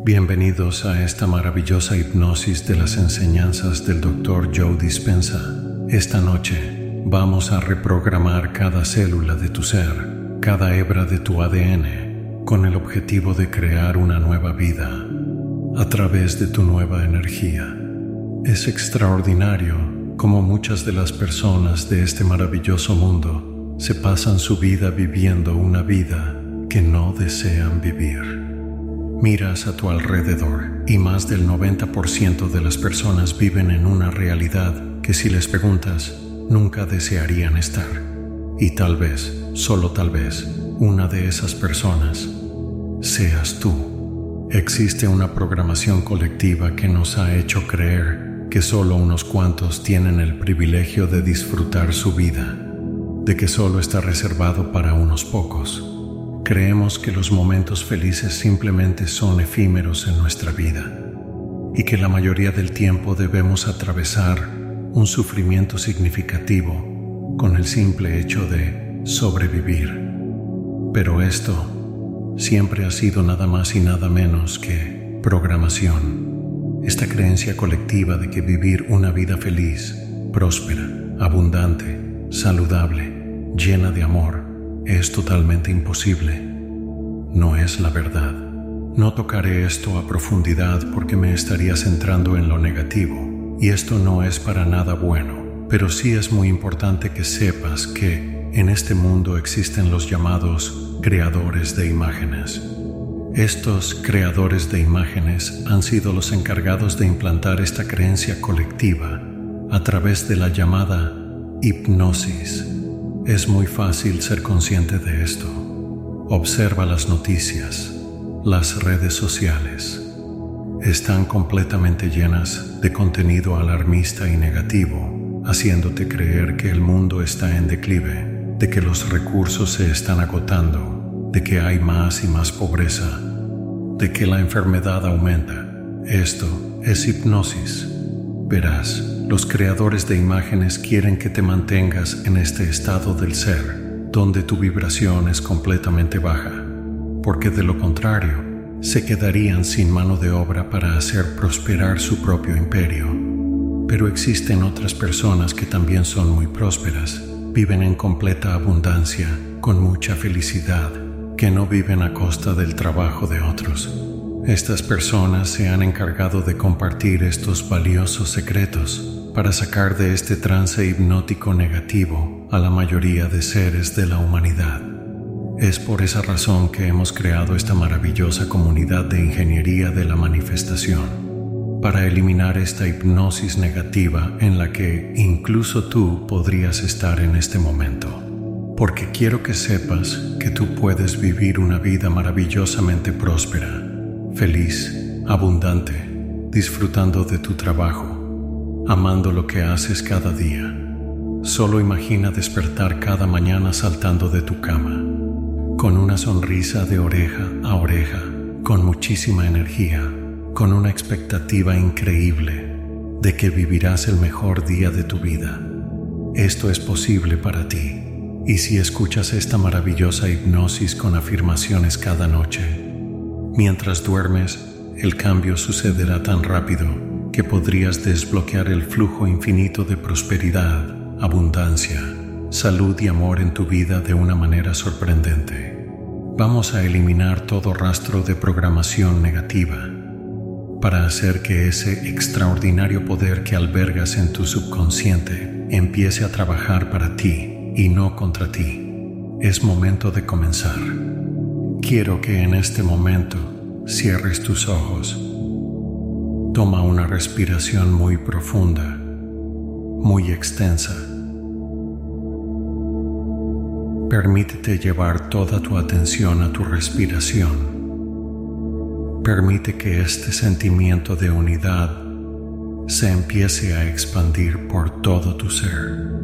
Bienvenidos a esta maravillosa hipnosis de las enseñanzas del Dr. Joe Dispenza. Esta noche vamos a reprogramar cada célula de tu ser, cada hebra de tu ADN, con el objetivo de crear una nueva vida a través de tu nueva energía. Es extraordinario cómo muchas de las personas de este maravilloso mundo se pasan su vida viviendo una vida que no desean vivir. Miras a tu alrededor y más del 90% de las personas viven en una realidad que, si les preguntas, nunca desearían estar. Y tal vez, solo tal vez, una de esas personas seas tú. Existe una programación colectiva que nos ha hecho creer que solo unos cuantos tienen el privilegio de disfrutar su vida, de que solo está reservado para unos pocos. Creemos que los momentos felices simplemente son efímeros en nuestra vida y que la mayoría del tiempo debemos atravesar un sufrimiento significativo con el simple hecho de sobrevivir. Pero esto siempre ha sido nada más y nada menos que programación. Esta creencia colectiva de que vivir una vida feliz, próspera, abundante, saludable, llena de amor, es totalmente imposible. No es la verdad. No tocaré esto a profundidad porque me estaría centrando en lo negativo, y esto no es para nada bueno, pero sí es muy importante que sepas que en este mundo existen los llamados creadores de imágenes. Estos creadores de imágenes han sido los encargados de implantar esta creencia colectiva a través de la llamada hipnosis. Es muy fácil ser consciente de esto. Observa las noticias, las redes sociales. Están completamente llenas de contenido alarmista y negativo, haciéndote creer que el mundo está en declive, de que los recursos se están agotando, de que hay más y más pobreza, de que la enfermedad aumenta. Esto es hipnosis. Verás, los creadores de imágenes quieren que te mantengas en este estado del ser, donde tu vibración es completamente baja, porque de lo contrario, se quedarían sin mano de obra para hacer prosperar su propio imperio. Pero existen otras personas que también son muy prósperas, viven en completa abundancia, con mucha felicidad, que no viven a costa del trabajo de otros. Estas personas se han encargado de compartir estos valiosos secretos para sacar de este trance hipnótico negativo a la mayoría de seres de la humanidad. Es por esa razón que hemos creado esta maravillosa comunidad de ingeniería de la manifestación, para eliminar esta hipnosis negativa en la que incluso tú podrías estar en este momento. Porque quiero que sepas que tú puedes vivir una vida maravillosamente próspera, feliz, abundante, disfrutando de tu trabajo, amando lo que haces cada día. Solo imagina despertar cada mañana saltando de tu cama, con una sonrisa de oreja a oreja, con muchísima energía, con una expectativa increíble de que vivirás el mejor día de tu vida. Esto es posible para ti, y si escuchas esta maravillosa hipnosis con afirmaciones cada noche, mientras duermes, el cambio sucederá tan rápido que podrías desbloquear el flujo infinito de prosperidad, abundancia, salud y amor en tu vida de una manera sorprendente. Vamos a eliminar todo rastro de programación negativa para hacer que ese extraordinario poder que albergas en tu subconsciente empiece a trabajar para ti y no contra ti. Es momento de comenzar. Quiero que en este momento cierres tus ojos. Toma una respiración muy profunda, muy extensa. Permítete llevar toda tu atención a tu respiración. Permite que este sentimiento de unidad se empiece a expandir por todo tu ser.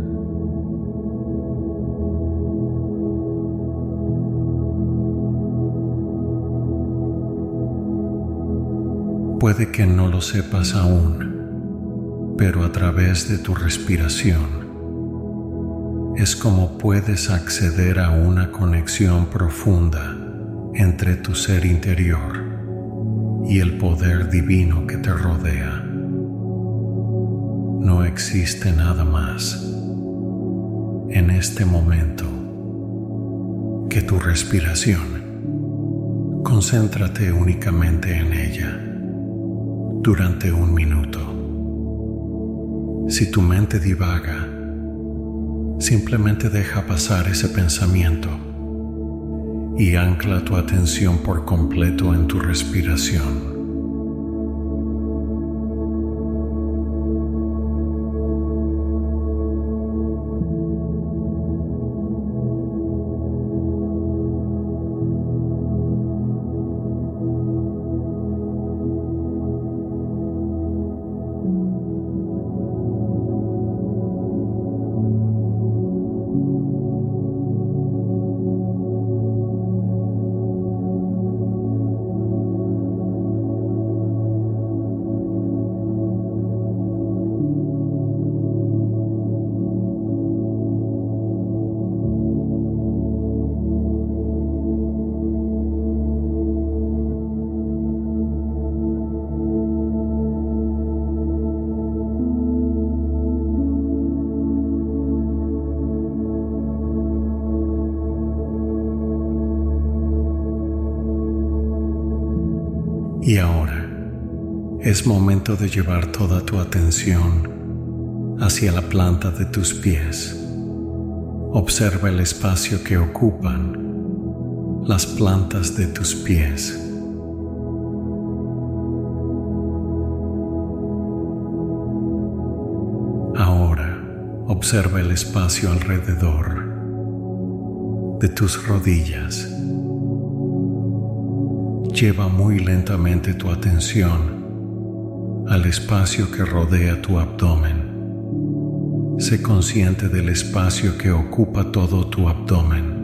Puede que no lo sepas aún, pero a través de tu respiración es como puedes acceder a una conexión profunda entre tu ser interior y el poder divino que te rodea. No existe nada más en este momento que tu respiración. Concéntrate únicamente en ella durante 1 minuto. Si tu mente divaga, simplemente deja pasar ese pensamiento y ancla tu atención por completo en tu respiración. Y ahora es momento de llevar toda tu atención hacia la planta de tus pies. Observa el espacio que ocupan las plantas de tus pies. Ahora observa el espacio alrededor de tus rodillas. Lleva muy lentamente tu atención al espacio que rodea tu abdomen. Sé consciente del espacio que ocupa todo tu abdomen.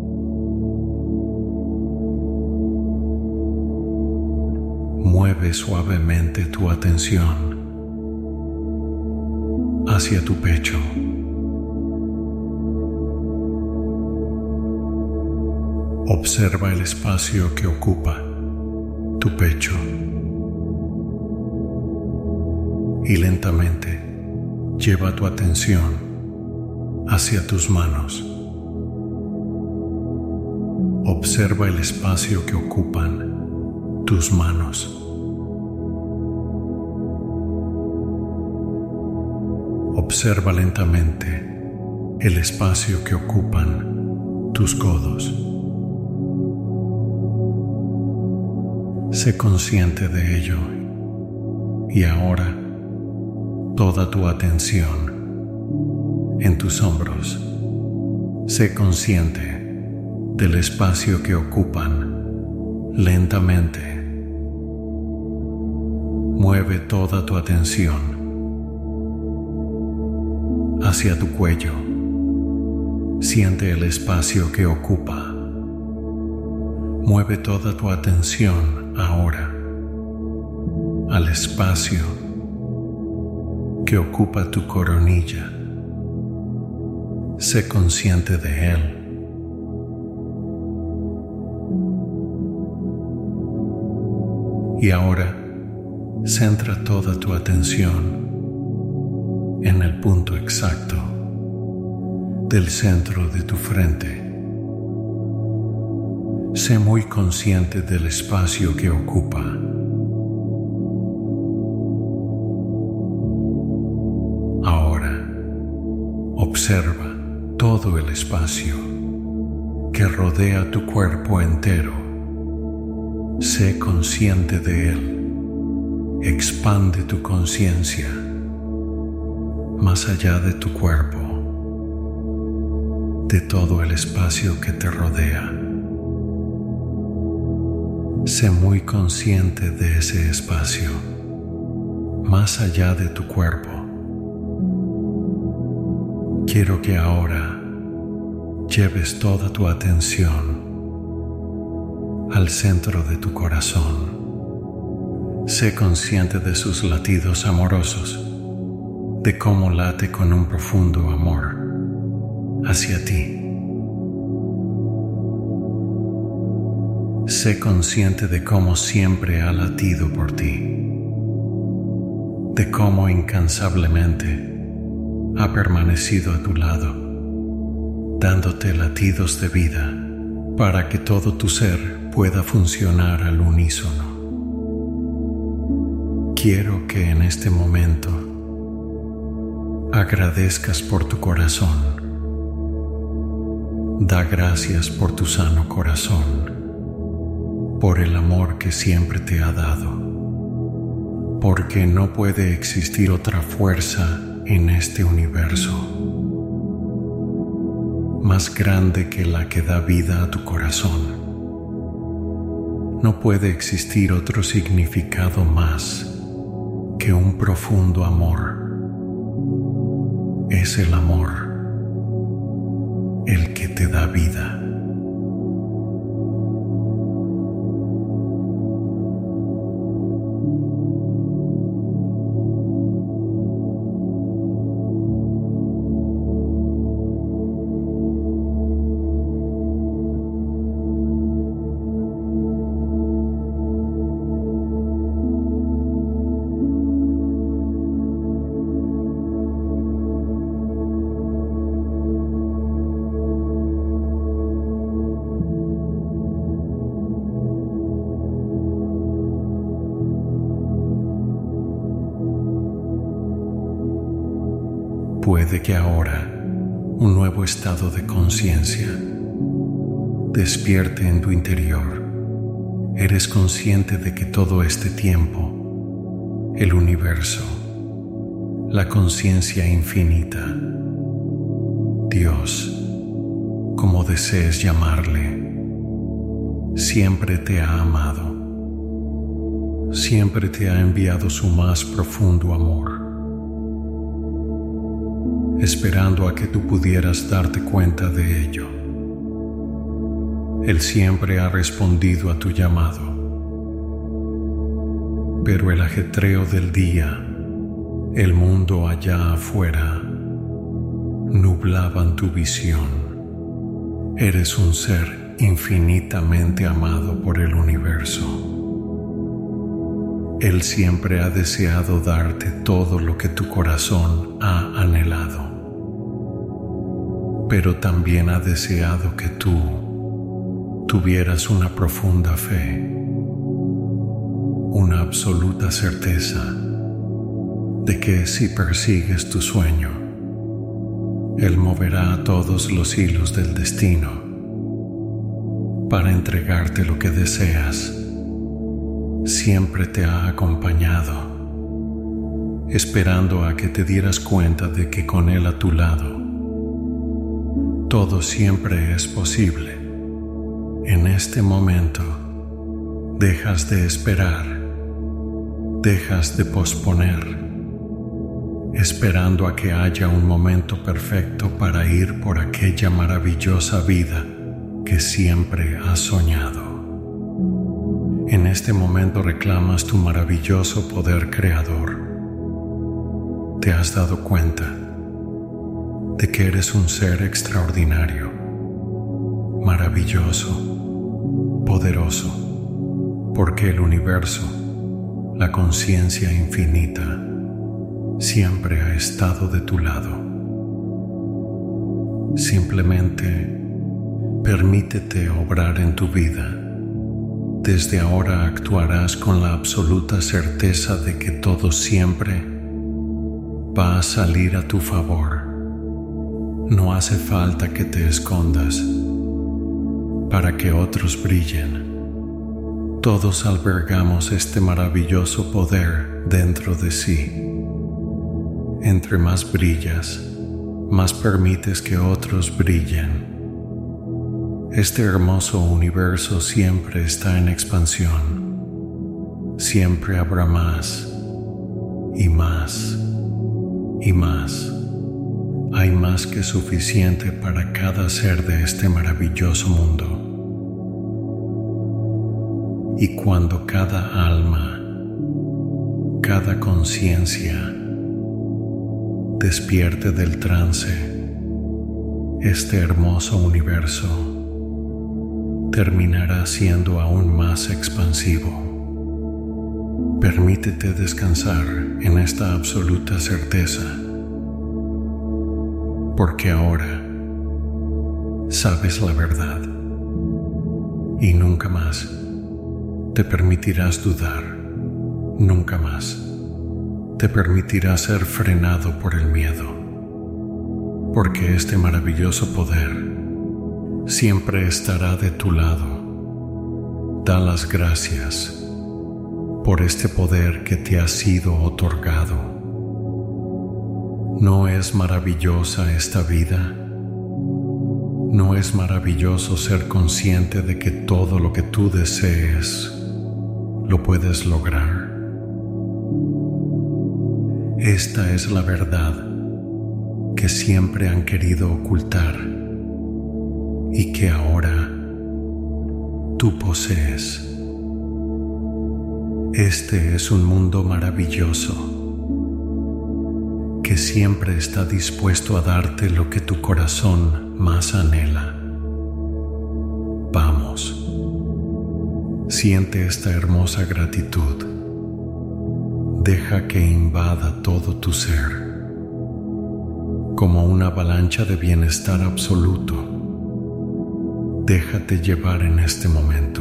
Mueve suavemente tu atención hacia tu pecho. Observa el espacio que ocupa tu pecho y lentamente lleva tu atención hacia tus manos. Observa el espacio que ocupan tus manos. Observa lentamente el espacio que ocupan tus codos. Sé consciente de ello y ahora toda tu atención en tus hombros. Sé consciente del espacio que ocupan lentamente. Mueve toda tu atención hacia tu cuello. Siente el espacio que ocupa. Mueve toda tu atención ahora al espacio que ocupa tu coronilla. Sé consciente de él. Y ahora centra toda tu atención en el punto exacto del centro de tu frente. Sé muy consciente del espacio que ocupa. Ahora, observa todo el espacio que rodea tu cuerpo entero. Sé consciente de él. Expande tu conciencia más allá de tu cuerpo, de todo el espacio que te rodea. Sé muy consciente de ese espacio, más allá de tu cuerpo. Quiero que ahora lleves toda tu atención al centro de tu corazón. Sé consciente de sus latidos amorosos, de cómo late con un profundo amor hacia ti. Sé consciente de cómo siempre ha latido por ti, de cómo incansablemente ha permanecido a tu lado, dándote latidos de vida para que todo tu ser pueda funcionar al unísono. Quiero que en este momento agradezcas por tu corazón. Da gracias por tu sano corazón, por el amor que siempre te ha dado, porque no puede existir otra fuerza en este universo más grande que la que da vida a tu corazón. No puede existir otro significado más que un profundo amor. Es el amor el que te da vida. Puede que ahora un nuevo estado de conciencia despierte en tu interior. Eres consciente de que todo este tiempo, el universo, la conciencia infinita, Dios, como desees llamarle, siempre te ha amado, siempre te ha enviado su más profundo amor, esperando a que tú pudieras darte cuenta de ello. Él siempre ha respondido a tu llamado, pero el ajetreo del día, el mundo allá afuera, nublaban tu visión. Eres un ser infinitamente amado por el universo. Él siempre ha deseado darte todo lo que tu corazón ha anhelado, pero también ha deseado que tú tuvieras una profunda fe, una absoluta certeza de que si persigues tu sueño, Él moverá a todos los hilos del destino para entregarte lo que deseas. Siempre te ha acompañado, esperando a que te dieras cuenta de que con Él a tu lado, todo siempre es posible. En este momento, dejas de esperar, dejas de posponer, esperando a que haya un momento perfecto para ir por aquella maravillosa vida que siempre has soñado. En este momento reclamas tu maravilloso poder creador. Te has dado cuenta de que eres un ser extraordinario, maravilloso, poderoso, porque el universo, la conciencia infinita, siempre ha estado de tu lado. Simplemente permítete obrar en tu vida. Desde ahora actuarás con la absoluta certeza de que todo siempre va a salir a tu favor. No hace falta que te escondas para que otros brillen. Todos albergamos este maravilloso poder dentro de sí. Entre más brillas, más permites que otros brillen. Este hermoso universo siempre está en expansión. Siempre habrá más y más y más. Hay más que suficiente para cada ser de este maravilloso mundo. Y cuando cada alma, cada conciencia despierte del trance, este hermoso universo terminará siendo aún más expansivo. Permítete descansar en esta absoluta certeza, porque ahora sabes la verdad y nunca más te permitirás dudar, nunca más te permitirás ser frenado por el miedo, porque este maravilloso poder siempre estará de tu lado. Da las gracias por este poder que te ha sido otorgado. ¿No es maravillosa esta vida? ¿No es maravilloso ser consciente de que todo lo que tú desees lo puedes lograr? Esta es la verdad que siempre han querido ocultar y que ahora tú posees. Este es un mundo maravilloso que siempre está dispuesto a darte lo que tu corazón más anhela. Vamos, siente esta hermosa gratitud. Deja que invada todo tu ser como una avalancha de bienestar absoluto. Déjate llevar en este momento.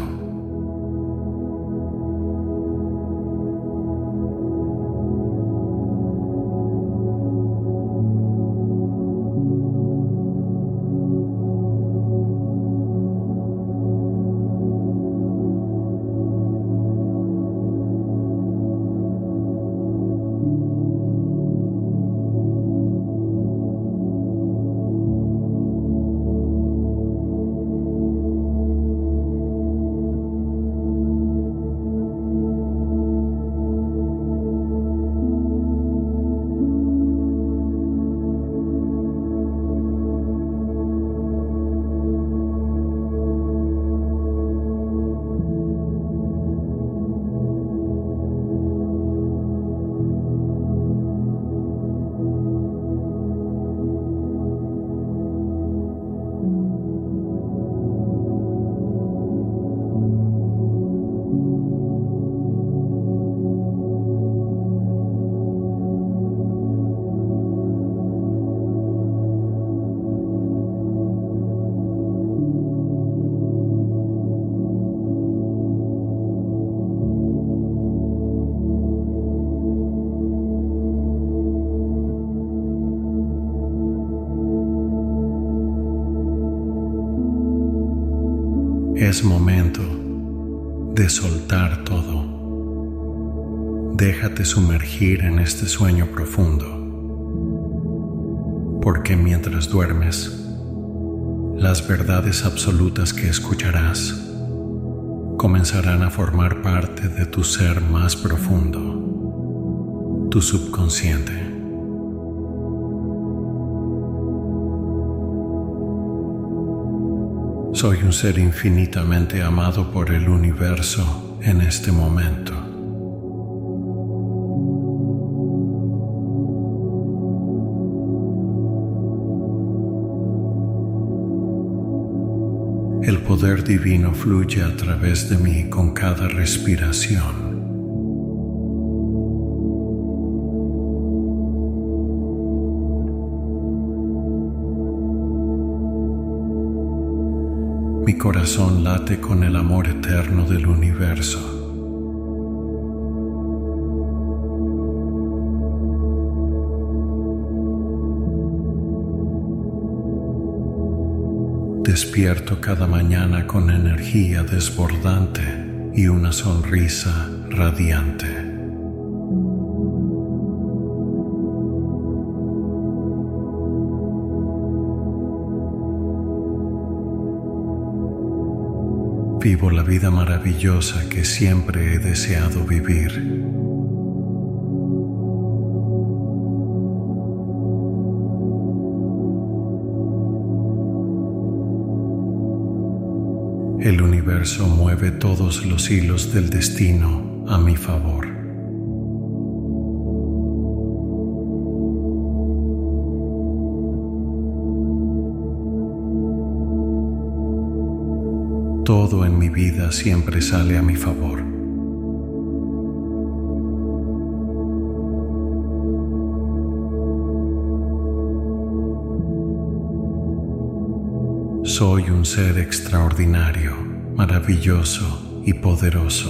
Es momento de soltar todo. Déjate sumergir en este sueño profundo, porque mientras duermes, las verdades absolutas que escucharás comenzarán a formar parte de tu ser más profundo, tu subconsciente. Soy un ser infinitamente amado por el universo en este momento. El poder divino fluye a través de mí con cada respiración. Mi corazón late con el amor eterno del universo. Despierto cada mañana con energía desbordante y una sonrisa radiante. Vivo la vida maravillosa que siempre he deseado vivir. El universo mueve todos los hilos del destino a mi favor. Todo vida siempre sale a mi favor. Soy un ser extraordinario, maravilloso y poderoso.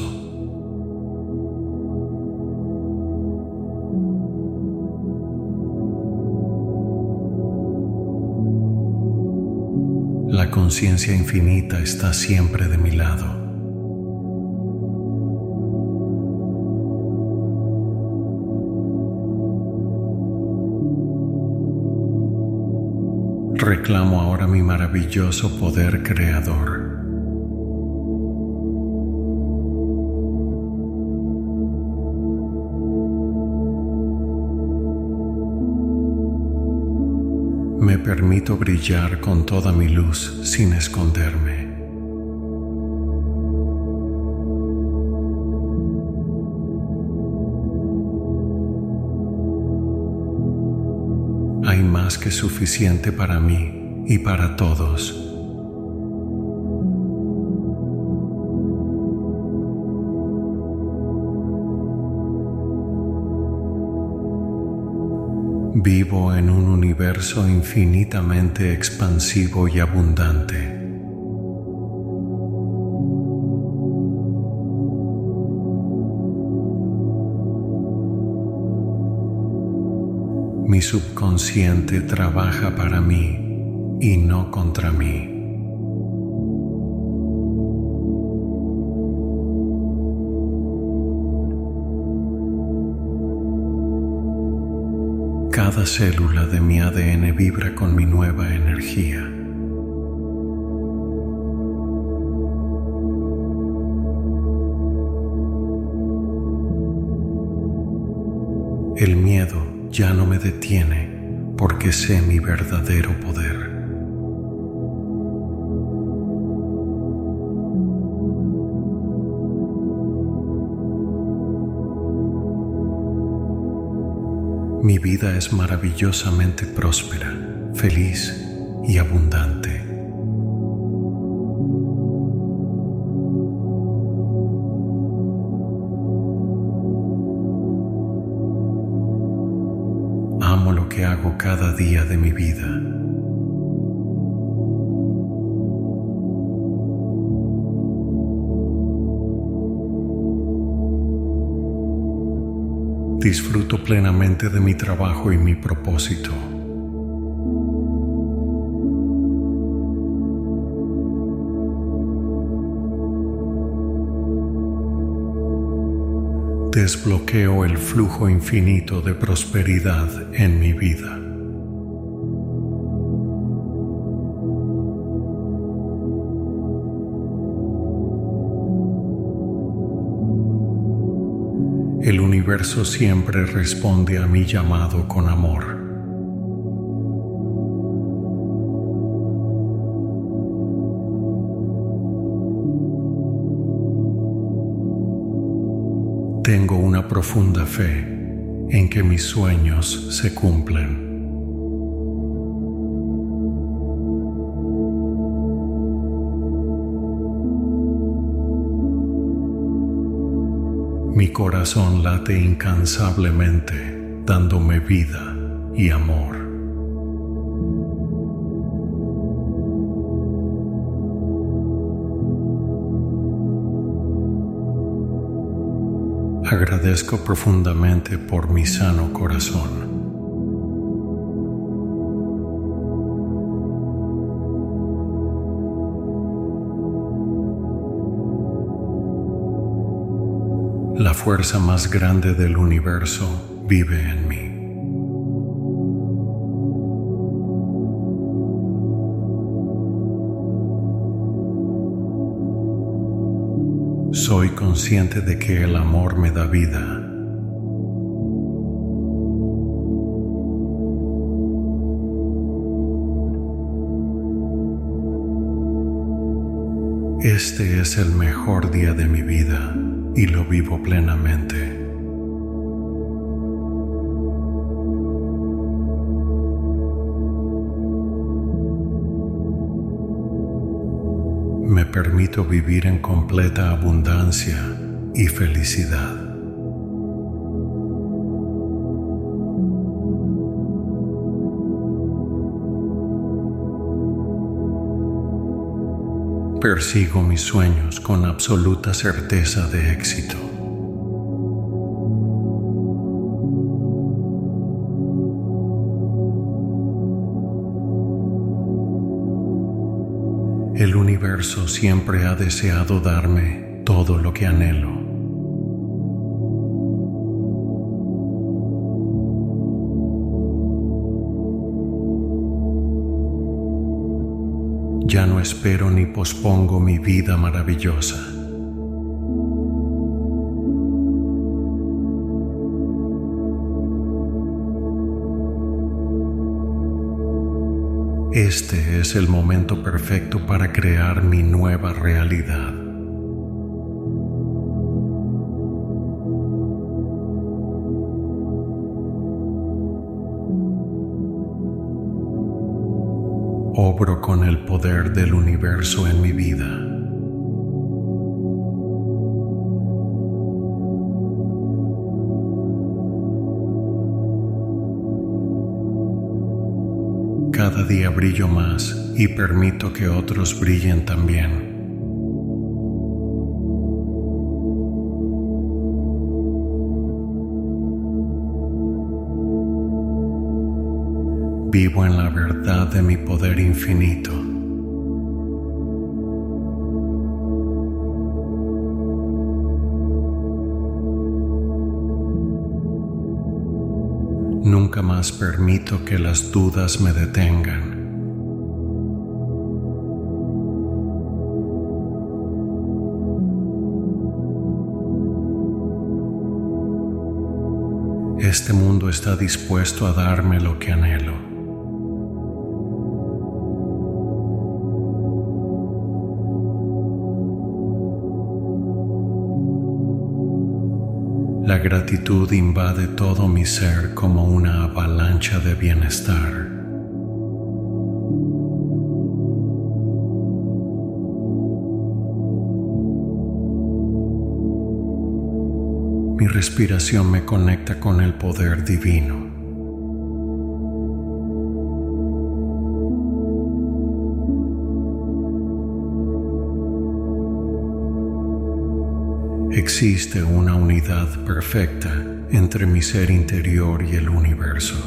La conciencia infinita está siempre de mi lado. Reclamo ahora mi maravilloso poder creador. Me permito brillar con toda mi luz sin esconderme. Hay más que suficiente para mí y para todos. Vivo en un universo infinitamente expansivo y abundante. Mi subconsciente trabaja para mí y no contra mí. Cada célula de mi ADN vibra con mi nueva energía. El miedo ya no me detiene porque sé mi verdadero poder. Mi vida es maravillosamente próspera, feliz y abundante. Amo lo que hago cada día de mi vida. Disfruto plenamente de mi trabajo y mi propósito. Desbloqueo el flujo infinito de prosperidad en mi vida. El universo siempre responde a mi llamado con amor. Tengo una profunda fe en que mis sueños se cumplen. Mi corazón late incansablemente, dándome vida y amor. Agradezco profundamente por mi sano corazón. La fuerza más grande del universo vive en mí. Soy consciente de que el amor me da vida. Este es el mejor día de mi vida y lo vivo plenamente. Me permito vivir en completa abundancia y felicidad. Persigo mis sueños con absoluta certeza de éxito. El universo siempre ha deseado darme todo lo que anhelo. Ya no espero ni pospongo mi vida maravillosa. Este es el momento perfecto para crear mi nueva realidad. Obro con el poder del universo en mi vida. Cada día brillo más y permito que otros brillen también. Vivo en la verdad de mi poder infinito. Nunca más permito que las dudas me detengan. Este mundo está dispuesto a darme lo que anhelo. La gratitud invade todo mi ser como una avalancha de bienestar. Mi respiración me conecta con el poder divino. Existe una unidad perfecta entre mi ser interior y el universo.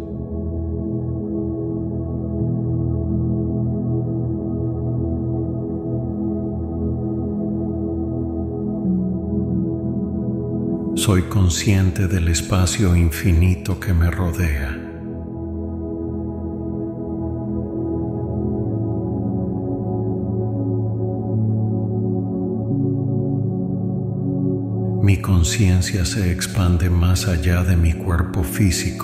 Soy consciente del espacio infinito que me rodea. Mi conciencia se expande más allá de mi cuerpo físico.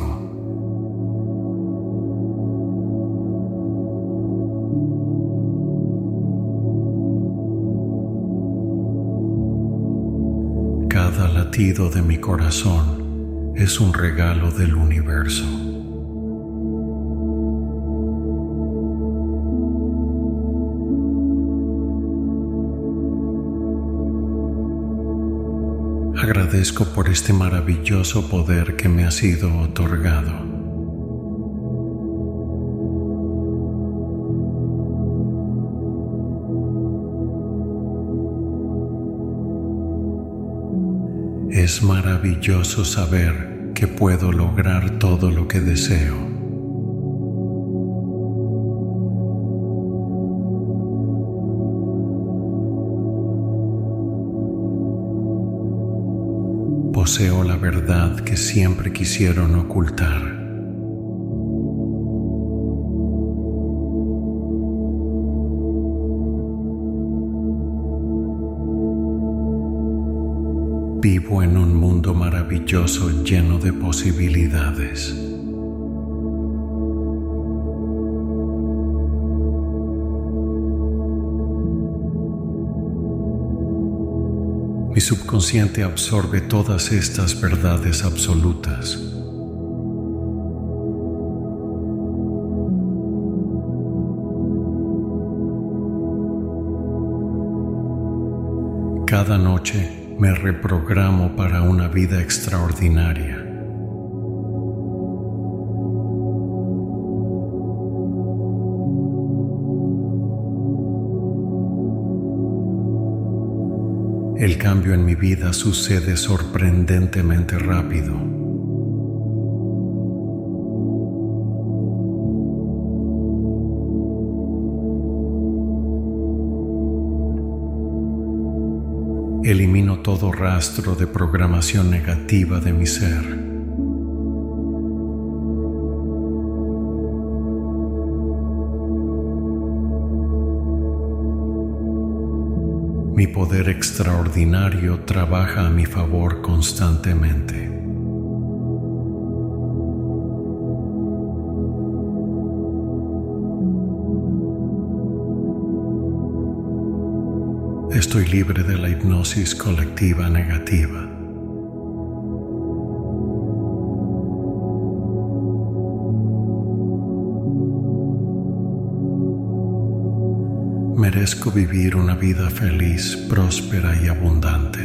Cada latido de mi corazón es un regalo del universo. Agradezco por este maravilloso poder que me ha sido otorgado. Es maravilloso saber que puedo lograr todo lo que deseo. Poseo la verdad que siempre quisieron ocultar. Vivo en un mundo maravilloso lleno de posibilidades. Mi subconsciente absorbe todas estas verdades absolutas. Cada noche me reprogramo para una vida extraordinaria. El cambio en mi vida sucede sorprendentemente rápido. Elimino todo rastro de programación negativa de mi ser. Mi poder extraordinario trabaja a mi favor constantemente. Estoy libre de la hipnosis colectiva negativa. Merezco vivir una vida feliz, próspera y abundante.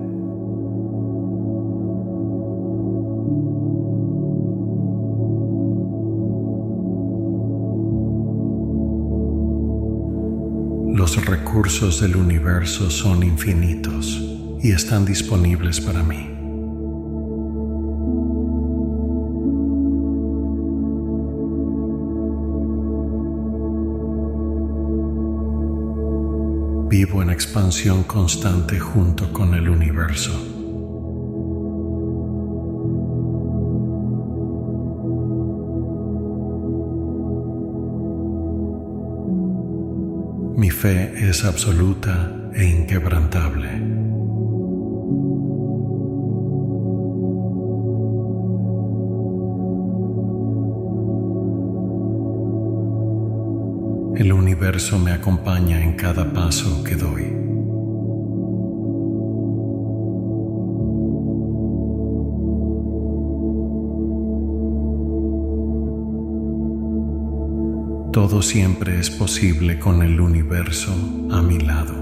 Los recursos del universo son infinitos y están disponibles para mí. Vivo en expansión constante junto con el universo. Mi fe es absoluta e inquebrantable. El universo me acompaña en cada paso que doy. Todo siempre es posible con el universo a mi lado.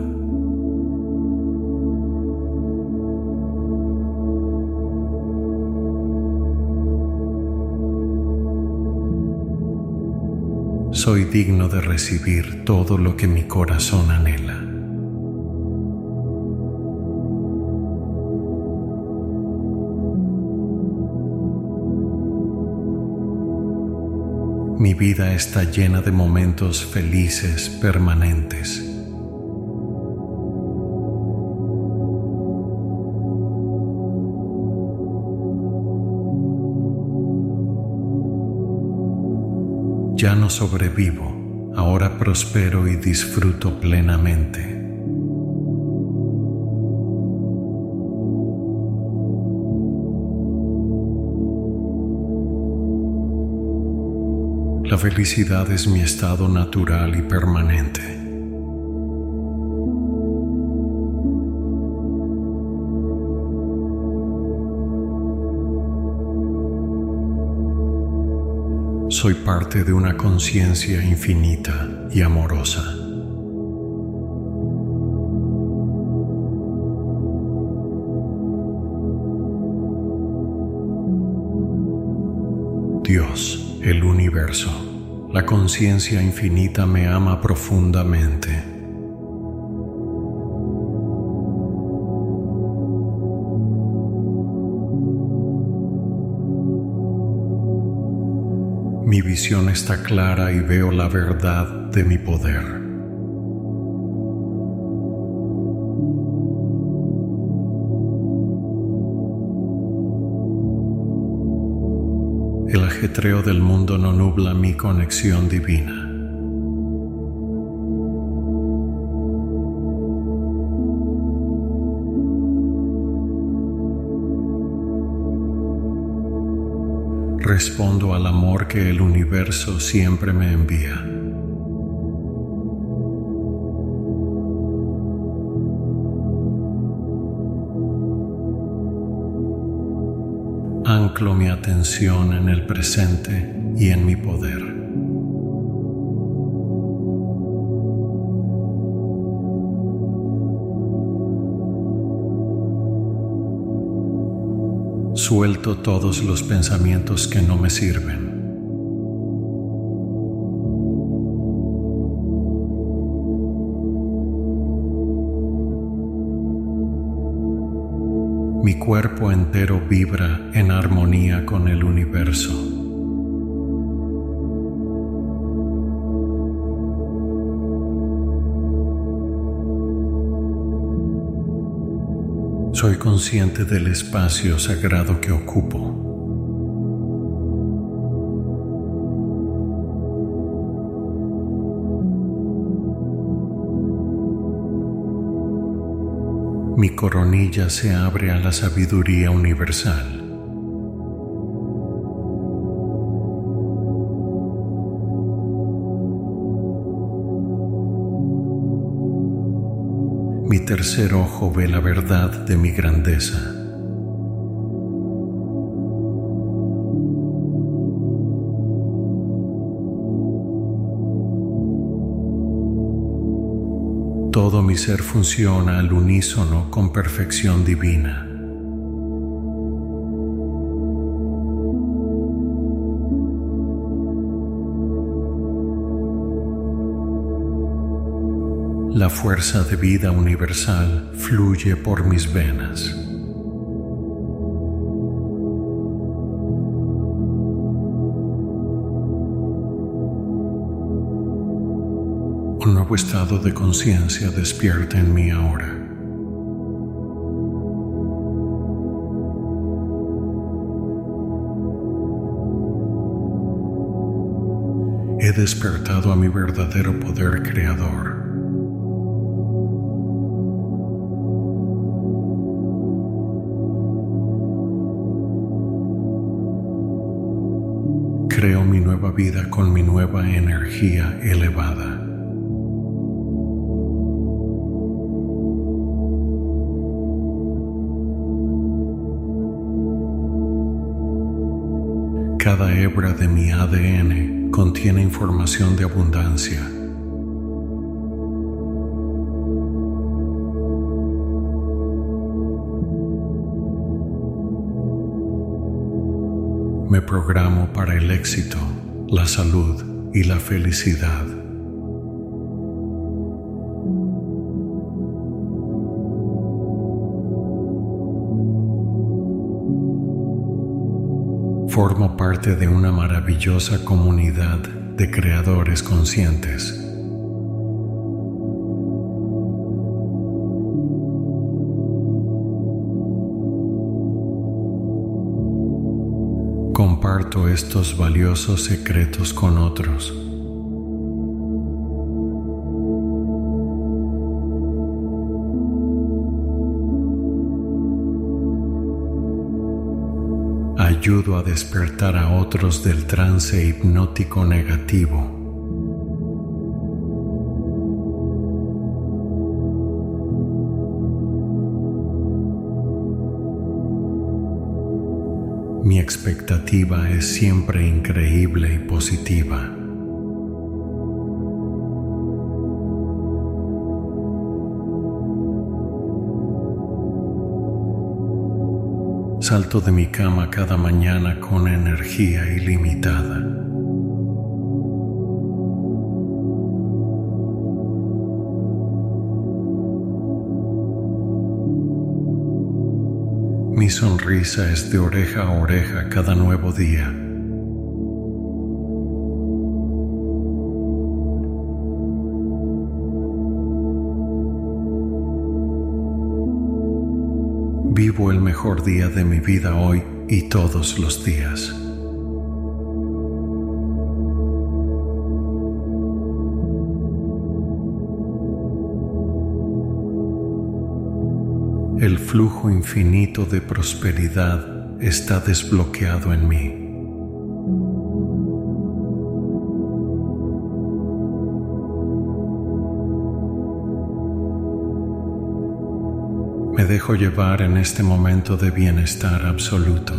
Soy digno de recibir todo lo que mi corazón anhela. Mi vida está llena de momentos felices permanentes. Ya no sobrevivo, ahora prospero y disfruto plenamente. La felicidad es mi estado natural y permanente. Soy parte de una conciencia infinita y amorosa. Dios, el universo, la conciencia infinita me ama profundamente. Mi visión está clara y veo la verdad de mi poder. El ajetreo del mundo no nubla mi conexión divina. Respondo al amor que el universo siempre me envía. Anclo mi atención en el presente y en mi poder. Suelto todos los pensamientos que no me sirven. Mi cuerpo entero vibra en armonía con el universo. Soy consciente del espacio sagrado que ocupo. Mi coronilla se abre a la sabiduría universal. Mi tercer ojo ve la verdad de mi grandeza. Todo mi ser funciona al unísono con perfección divina. La fuerza de vida universal fluye por mis venas. Un nuevo estado de conciencia despierta en mí ahora. He despertado a mi verdadero poder creador. Creo mi nueva vida con mi nueva energía elevada. Cada hebra de mi ADN contiene información de abundancia. Me programo para el éxito, la salud y la felicidad. Formo parte de una maravillosa comunidad de creadores conscientes. Comparto estos valiosos secretos con otros. Ayudo a despertar a otros del trance hipnótico negativo. Mi expectativa es siempre increíble y positiva. Salto de mi cama cada mañana con energía ilimitada. Mi sonrisa es de oreja a oreja cada nuevo día. Vivo el mejor día de mi vida hoy y todos los días. El flujo infinito de prosperidad está desbloqueado en mí. Me dejo llevar en este momento de bienestar absoluto.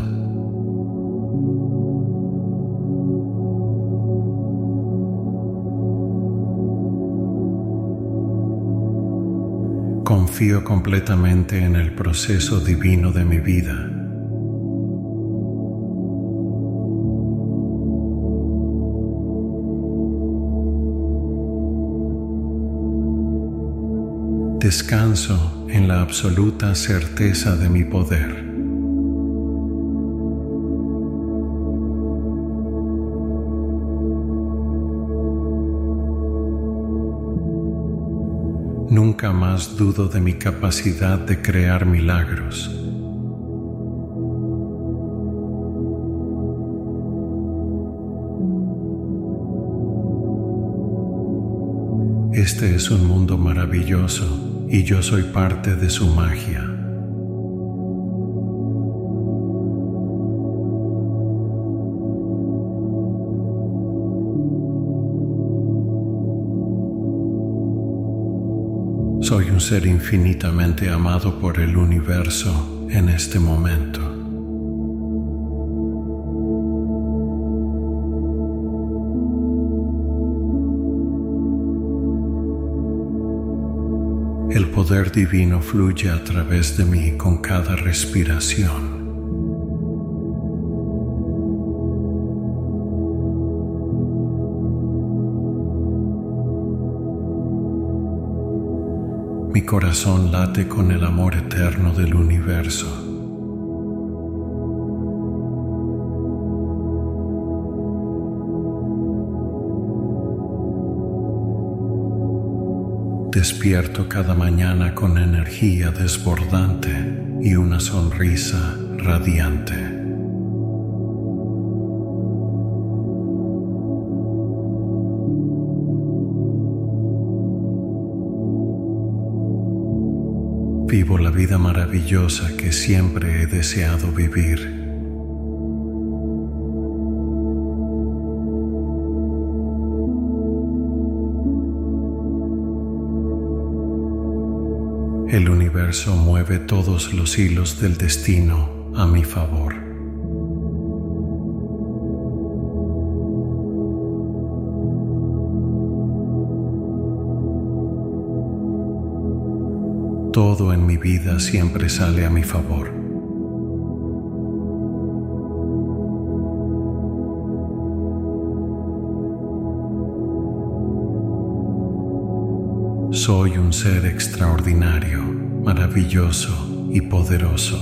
Confío completamente en el proceso divino de mi vida. Descanso en la absoluta certeza de mi poder. Nunca más dudo de mi capacidad de crear milagros. Este es un mundo maravilloso y yo soy parte de su magia. Soy un ser infinitamente amado por el universo en este momento. El poder divino fluye a través de mí con cada respiración. Mi corazón late con el amor eterno del universo. Despierto cada mañana con energía desbordante y una sonrisa radiante. Vivo la vida maravillosa que siempre he deseado vivir. El universo mueve todos los hilos del destino a mi favor. Todo en mi vida siempre sale a mi favor. Soy un ser extraordinario, maravilloso y poderoso.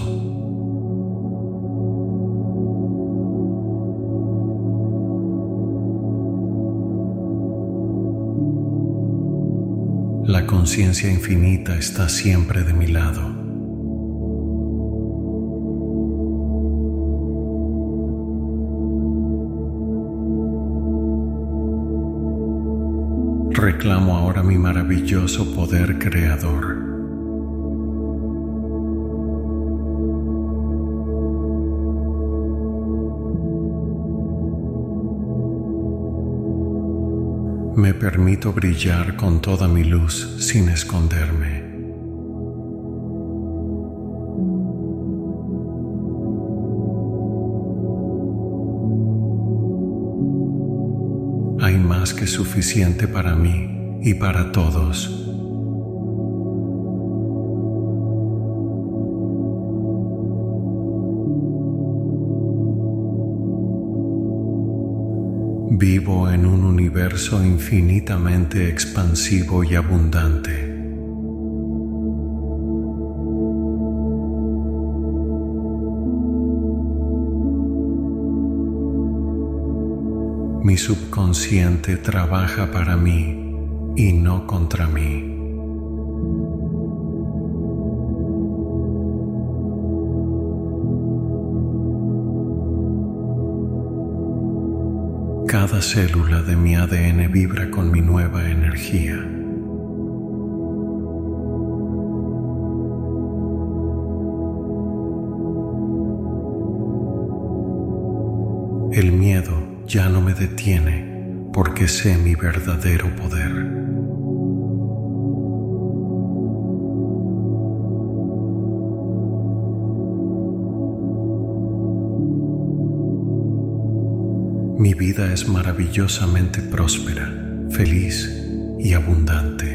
La conciencia infinita está siempre de mi lado. Reclamo ahora mi maravilloso poder creador. Me permito brillar con toda mi luz sin esconderme. Hay más que suficiente para mí y para todos. Vivo en un universo infinitamente expansivo y abundante. Mi subconsciente trabaja para mí y no contra mí. Cada célula de mi ADN vibra con mi nueva energía. El miedo ya no me detiene porque sé mi verdadero poder. Mi vida es maravillosamente próspera, feliz y abundante.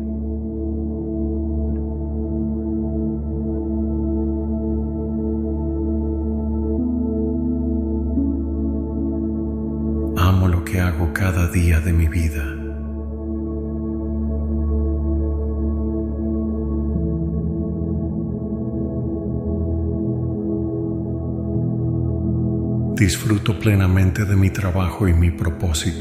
Amo lo que hago cada día de mi vida. Disfruto plenamente de mi trabajo y mi propósito.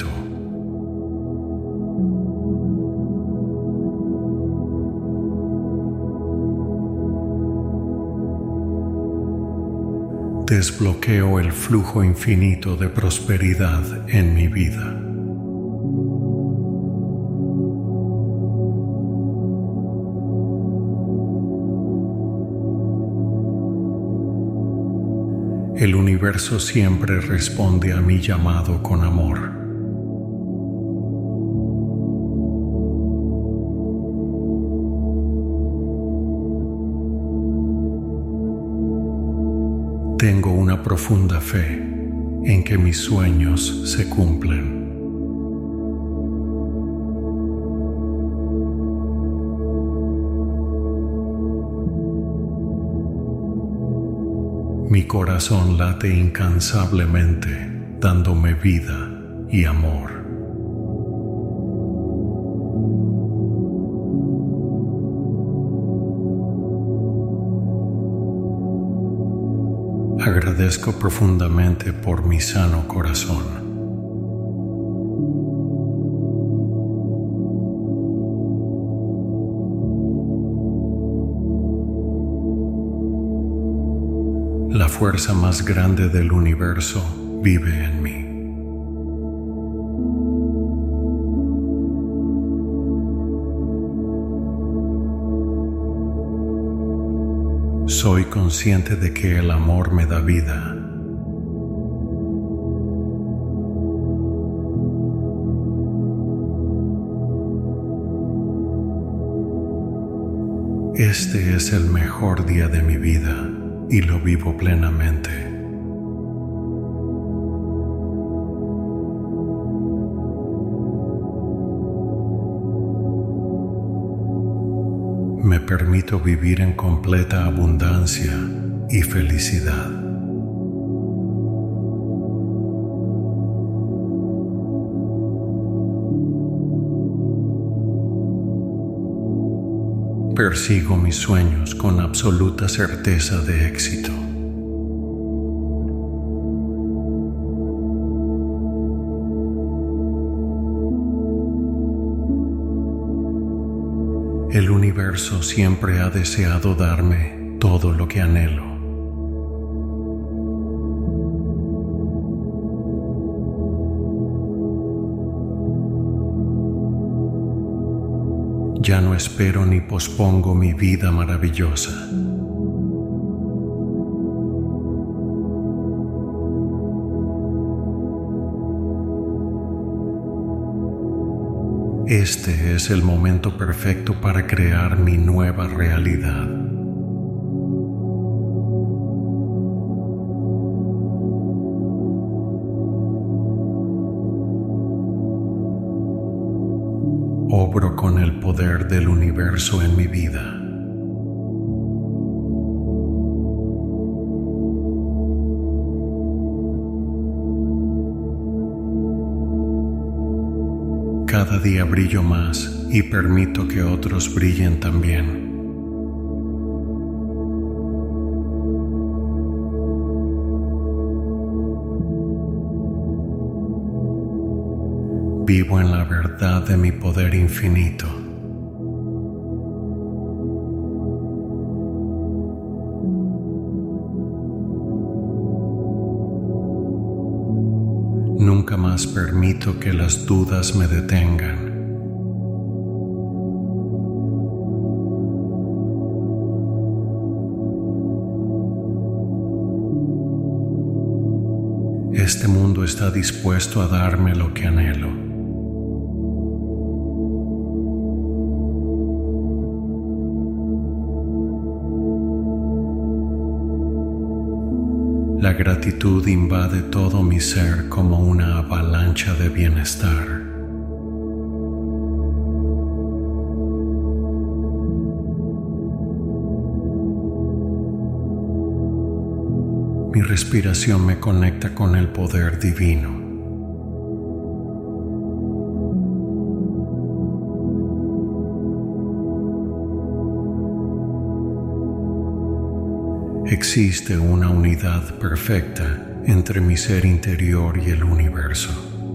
Desbloqueo el flujo infinito de prosperidad en mi vida. El universo siempre responde a mi llamado con amor. Tengo una profunda fe en que mis sueños se cumplen. Mi corazón late incansablemente, dándome vida y amor. Agradezco profundamente por mi sano corazón. La fuerza más grande del universo vive en mí. Soy consciente de que el amor me da vida. Este es el mejor día de mi vida y lo vivo plenamente. Me permito vivir en completa abundancia y felicidad. Persigo mis sueños con absoluta certeza de éxito. El universo siempre ha deseado darme todo lo que anhelo. Ya no espero ni pospongo mi vida maravillosa. Este es el momento perfecto para crear mi nueva realidad. Obro con el poder del universo en mi vida. Cada día brillo más y permito que otros brillen también. Vivo en la verdad de mi poder infinito. Nunca más permito que las dudas me detengan. Este mundo está dispuesto a darme lo que anhelo. La gratitud invade todo mi ser como una avalancha de bienestar. Mi respiración me conecta con el poder divino. Existe una unidad perfecta entre mi ser interior y el universo.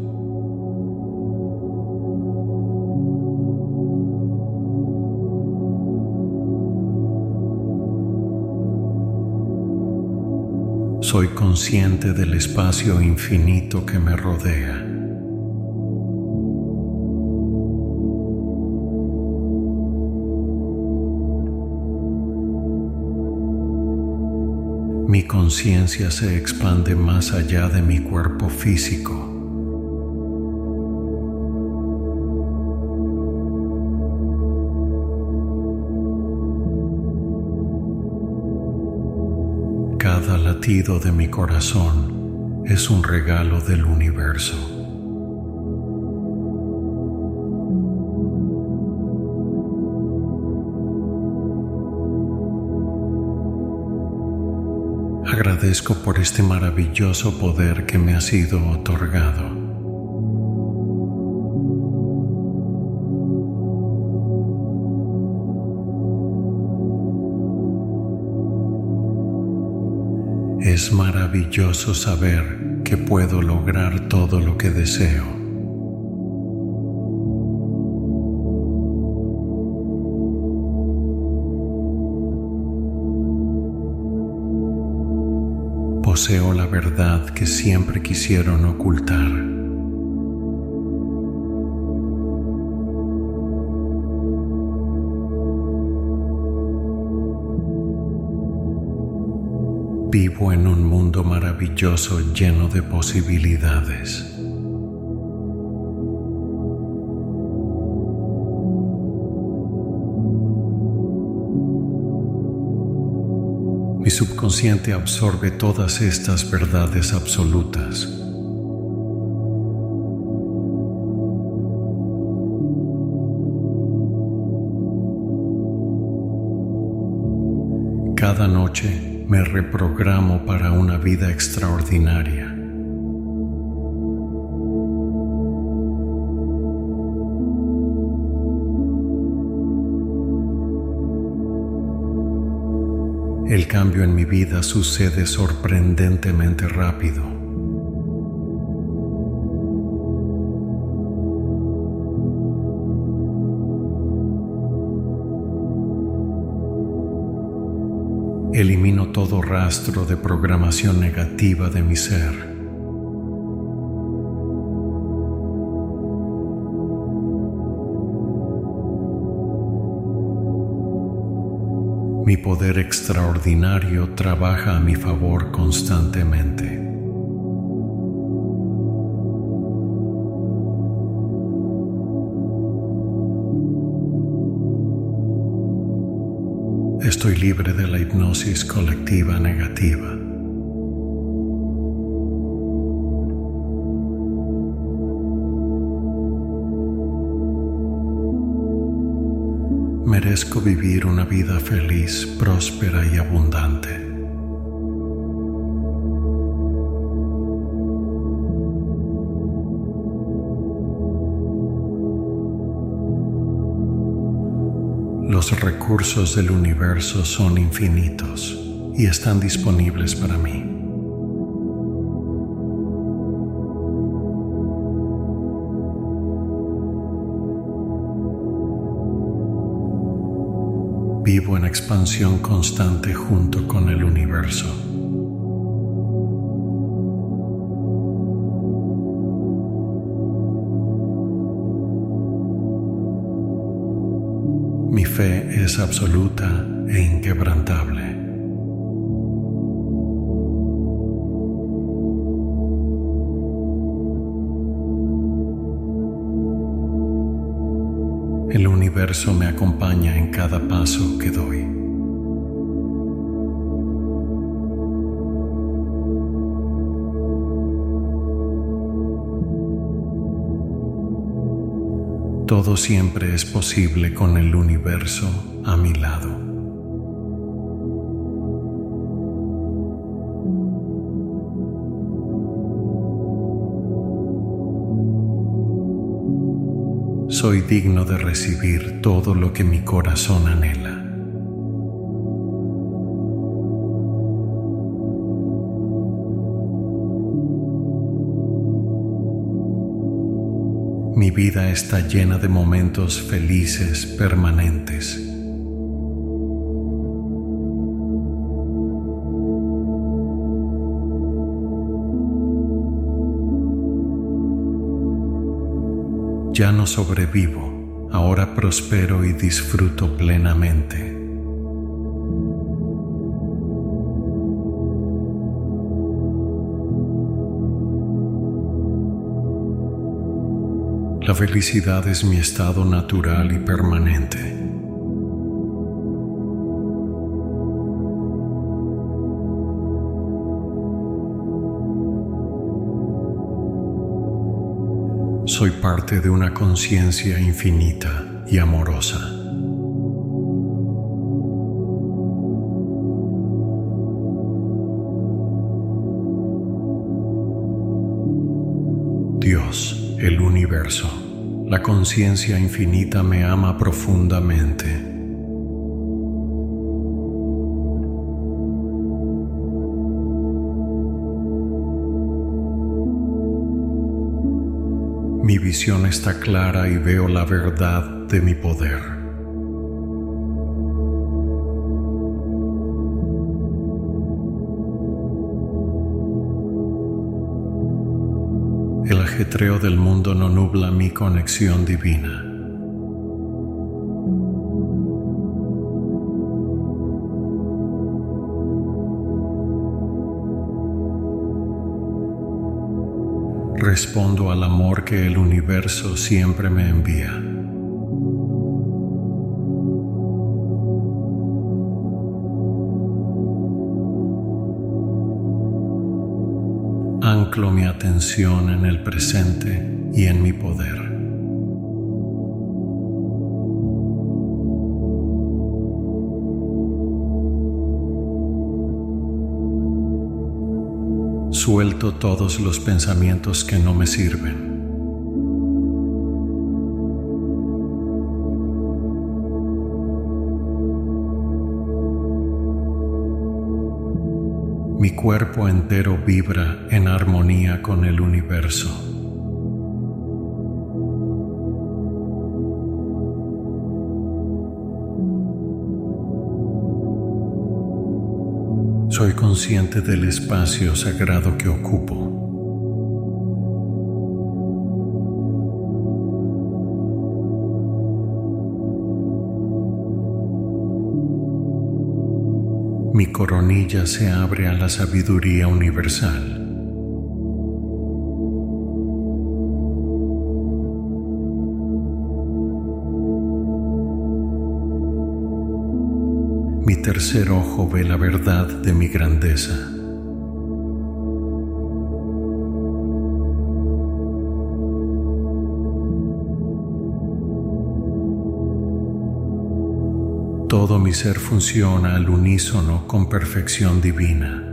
Soy consciente del espacio infinito que me rodea. Mi conciencia se expande más allá de mi cuerpo físico. Cada latido de mi corazón es un regalo del universo. Agradezco por este maravilloso poder que me ha sido otorgado. Es maravilloso saber que puedo lograr todo lo que deseo. Poseo la verdad que siempre quisieron ocultar. Vivo en un mundo maravilloso lleno de posibilidades. Mi subconsciente absorbe todas estas verdades absolutas. Cada noche me reprogramo para una vida extraordinaria. El cambio en mi vida sucede sorprendentemente rápido. Elimino todo rastro de programación negativa de mi ser. Mi poder extraordinario trabaja a mi favor constantemente. Estoy libre de la hipnosis colectiva negativa. Merezco vivir una vida feliz, próspera y abundante. Los recursos del universo son infinitos y están disponibles para mí. Vivo en expansión constante junto con el universo. Mi fe es absoluta e inquebrantable. El universo me acompaña en cada paso que doy. Todo siempre es posible con el universo a mi lado. Soy digno de recibir todo lo que mi corazón anhela. Mi vida está llena de momentos felices permanentes. Ya no sobrevivo, ahora prospero y disfruto plenamente. La felicidad es mi estado natural y permanente. Soy parte de una conciencia infinita y amorosa. Dios, el universo, la conciencia infinita me ama profundamente. Mi visión está clara y veo la verdad de mi poder. El ajetreo del mundo no nubla mi conexión divina. Respondo al amor que el universo siempre me envía. Anclo mi atención en el presente y en mi poder. Suelto todos los pensamientos que no me sirven. Mi cuerpo entero vibra en armonía con el universo. Soy consciente del espacio sagrado que ocupo. Mi coronilla se abre a la sabiduría universal. Mi tercer ojo ve la verdad de mi grandeza. Todo mi ser funciona al unísono con perfección divina.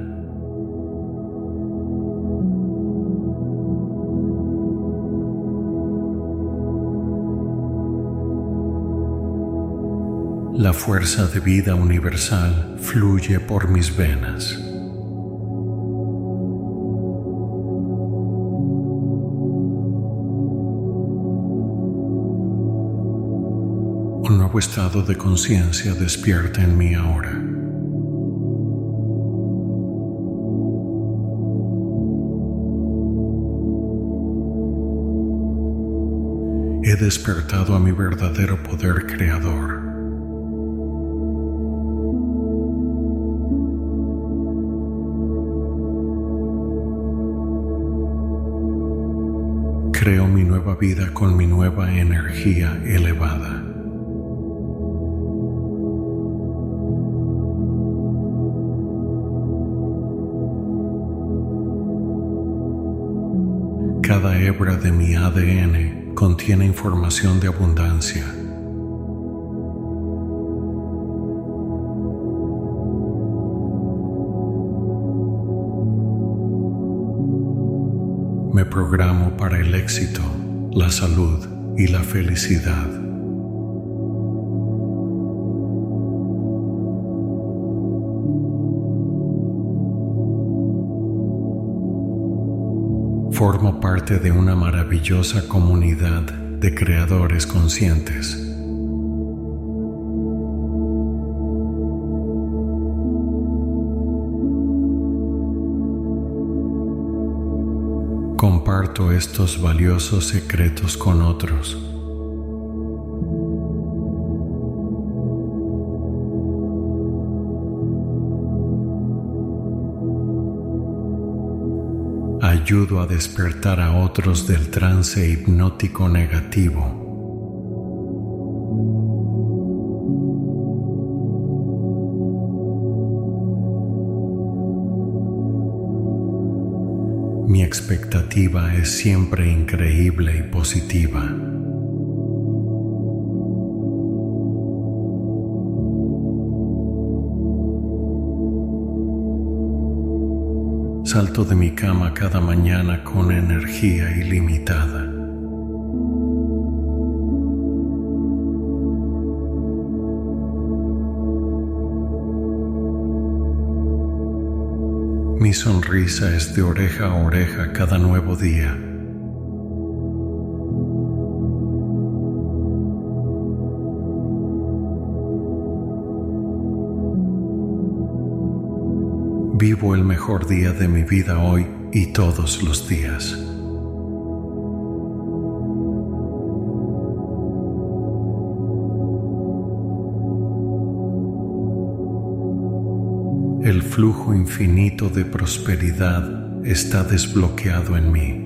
La fuerza de vida universal fluye por mis venas. Un nuevo estado de conciencia despierta en mí ahora. He despertado a mi verdadero poder creador. Creo mi nueva vida con mi nueva energía elevada. Cada hebra de mi ADN contiene información de abundancia. Me programo para el éxito, la salud y la felicidad. Formo parte de una maravillosa comunidad de creadores conscientes. Comparto estos valiosos secretos con otros. Ayudo a despertar a otros del trance hipnótico negativo. Mi expectativa es siempre increíble y positiva. Salto de mi cama cada mañana con energía ilimitada. Mi sonrisa es de oreja a oreja cada nuevo día. Vivo el mejor día de mi vida hoy y todos los días. El flujo infinito de prosperidad está desbloqueado en mí.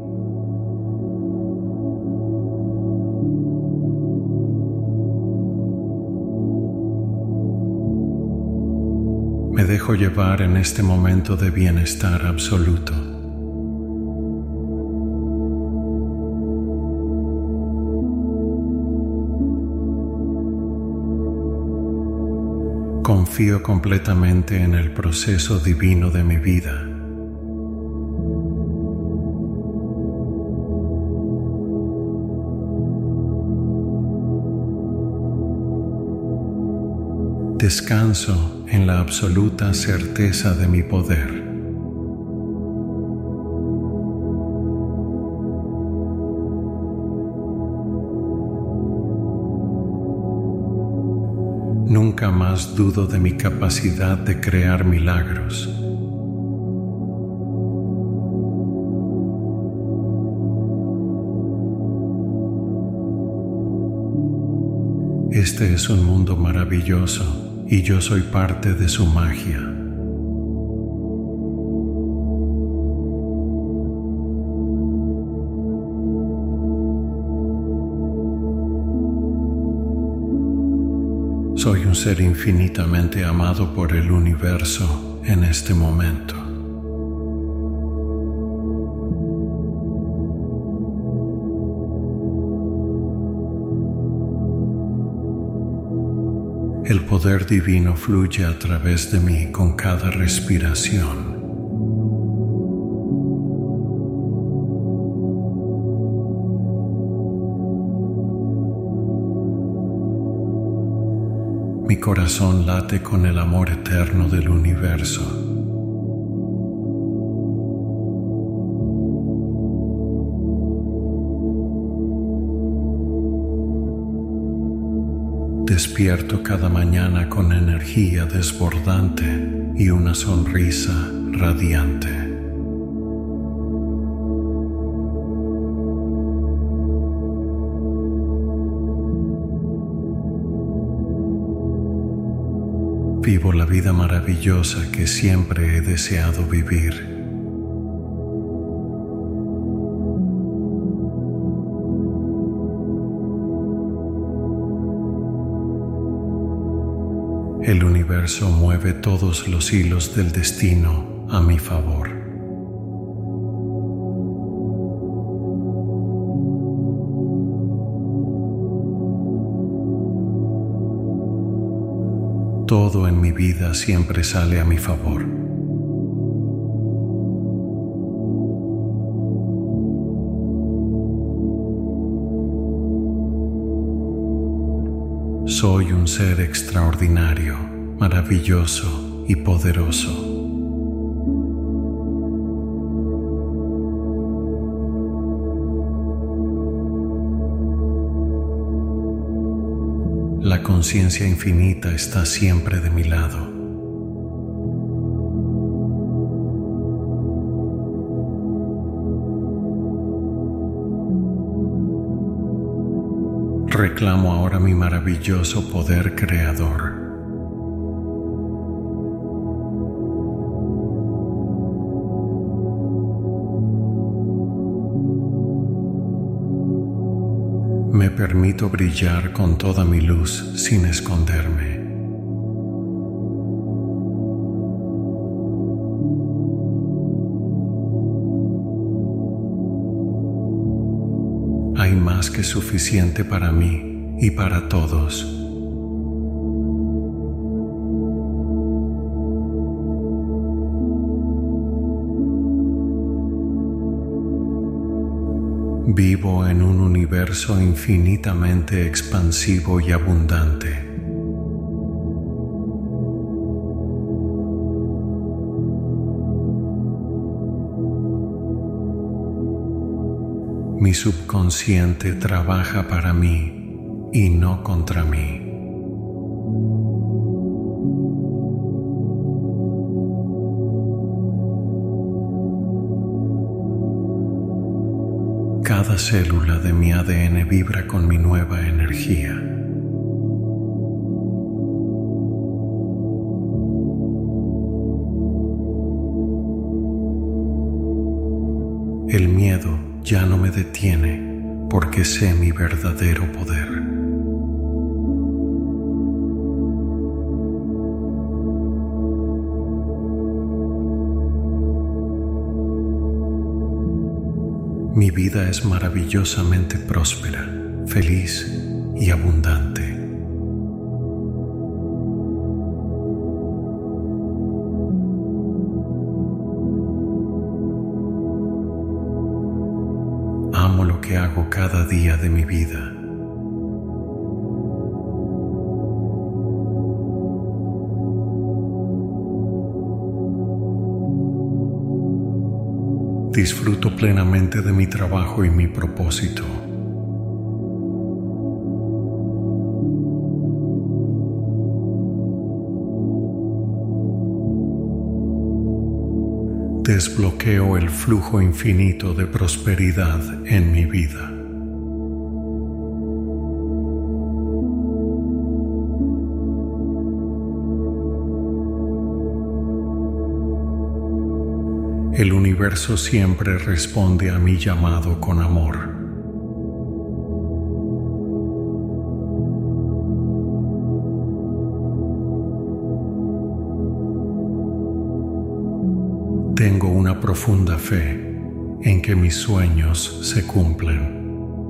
Me dejo llevar en este momento de bienestar absoluto. Confío completamente en el proceso divino de mi vida. Descanso en la absoluta certeza de mi poder. Nunca más dudo de mi capacidad de crear milagros. Este es un mundo maravilloso y yo soy parte de su magia. Soy un ser infinitamente amado por el universo en este momento. El poder divino fluye a través de mí con cada respiración. Mi corazón late con el amor eterno del universo. Despierto cada mañana con energía desbordante y una sonrisa radiante. Vivo la vida maravillosa que siempre he deseado vivir. El universo mueve todos los hilos del destino a mi favor. Todo en mi vida siempre sale a mi favor. Soy un ser extraordinario, maravilloso y poderoso. La conciencia infinita está siempre de mi lado. Reclamo ahora mi maravilloso poder creador. Me permito brillar con toda mi luz sin esconderme. Hay más que suficiente para mí y para todos. Vivo en un universo infinitamente expansivo y abundante. Mi subconsciente trabaja para mí y no contra mí. Cada célula de mi ADN vibra con mi nueva energía. El miedo ya no me detiene porque sé mi verdadero poder. Mi vida es maravillosamente próspera, feliz y abundante. Amo lo que hago cada día de mi vida. Disfruto plenamente de mi trabajo y mi propósito. Desbloqueo el flujo infinito de prosperidad en mi vida. El universo siempre responde a mi llamado con amor. Tengo una profunda fe en que mis sueños se cumplen.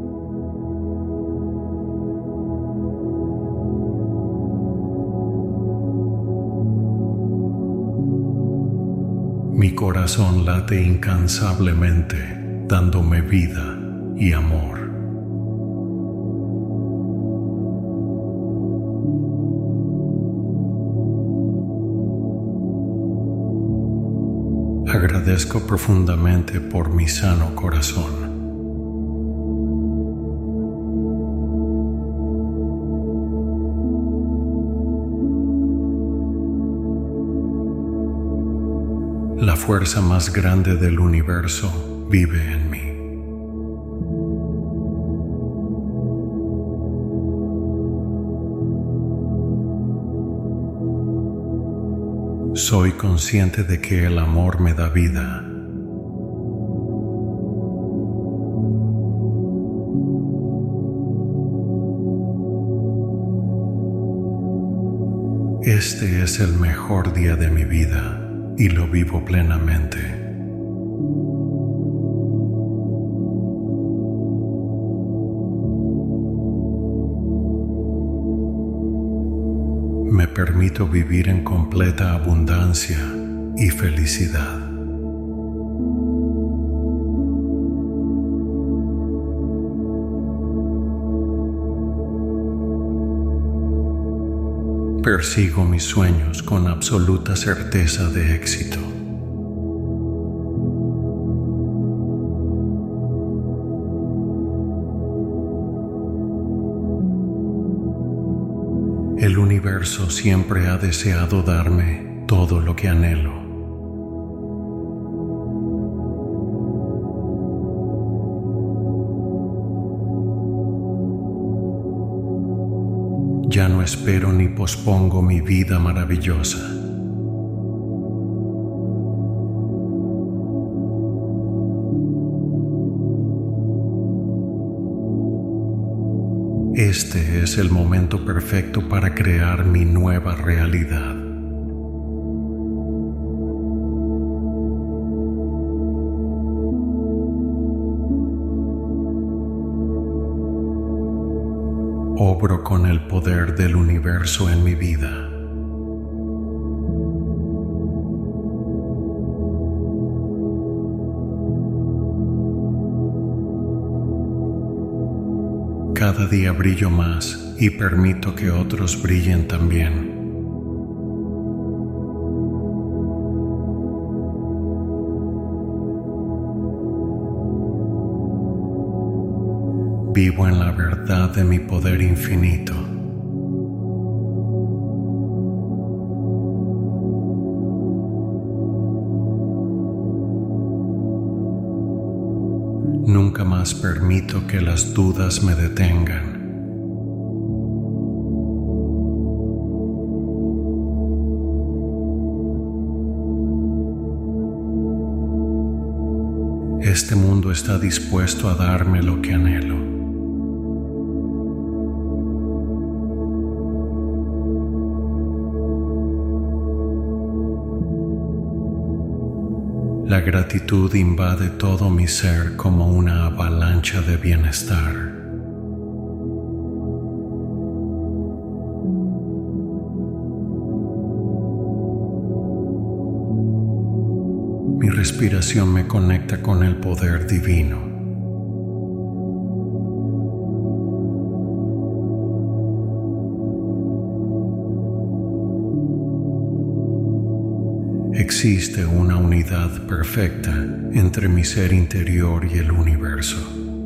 Mi corazón late incansablemente, dándome vida y amor. Agradezco profundamente por mi sano corazón. La fuerza más grande del universo vive en mí. Soy consciente de que el amor me da vida. Este es el mejor día de mi vida. Y lo vivo plenamente. Me permito vivir en completa abundancia y felicidad. Persigo mis sueños con absoluta certeza de éxito. El universo siempre ha deseado darme todo lo que anhelo. Ya no espero ni pospongo mi vida maravillosa. Este es el momento perfecto para crear mi nueva realidad. Obro con el poder del universo en mi vida. Cada día brillo más y permito que otros brillen también. Vivo en la verdad de mi poder infinito. Nunca más permito que las dudas me detengan. Este mundo está dispuesto a darme lo que anhelo. La gratitud invade todo mi ser como una avalancha de bienestar. Mi respiración me conecta con el poder divino. Existe una unidad perfecta entre mi ser interior y el universo.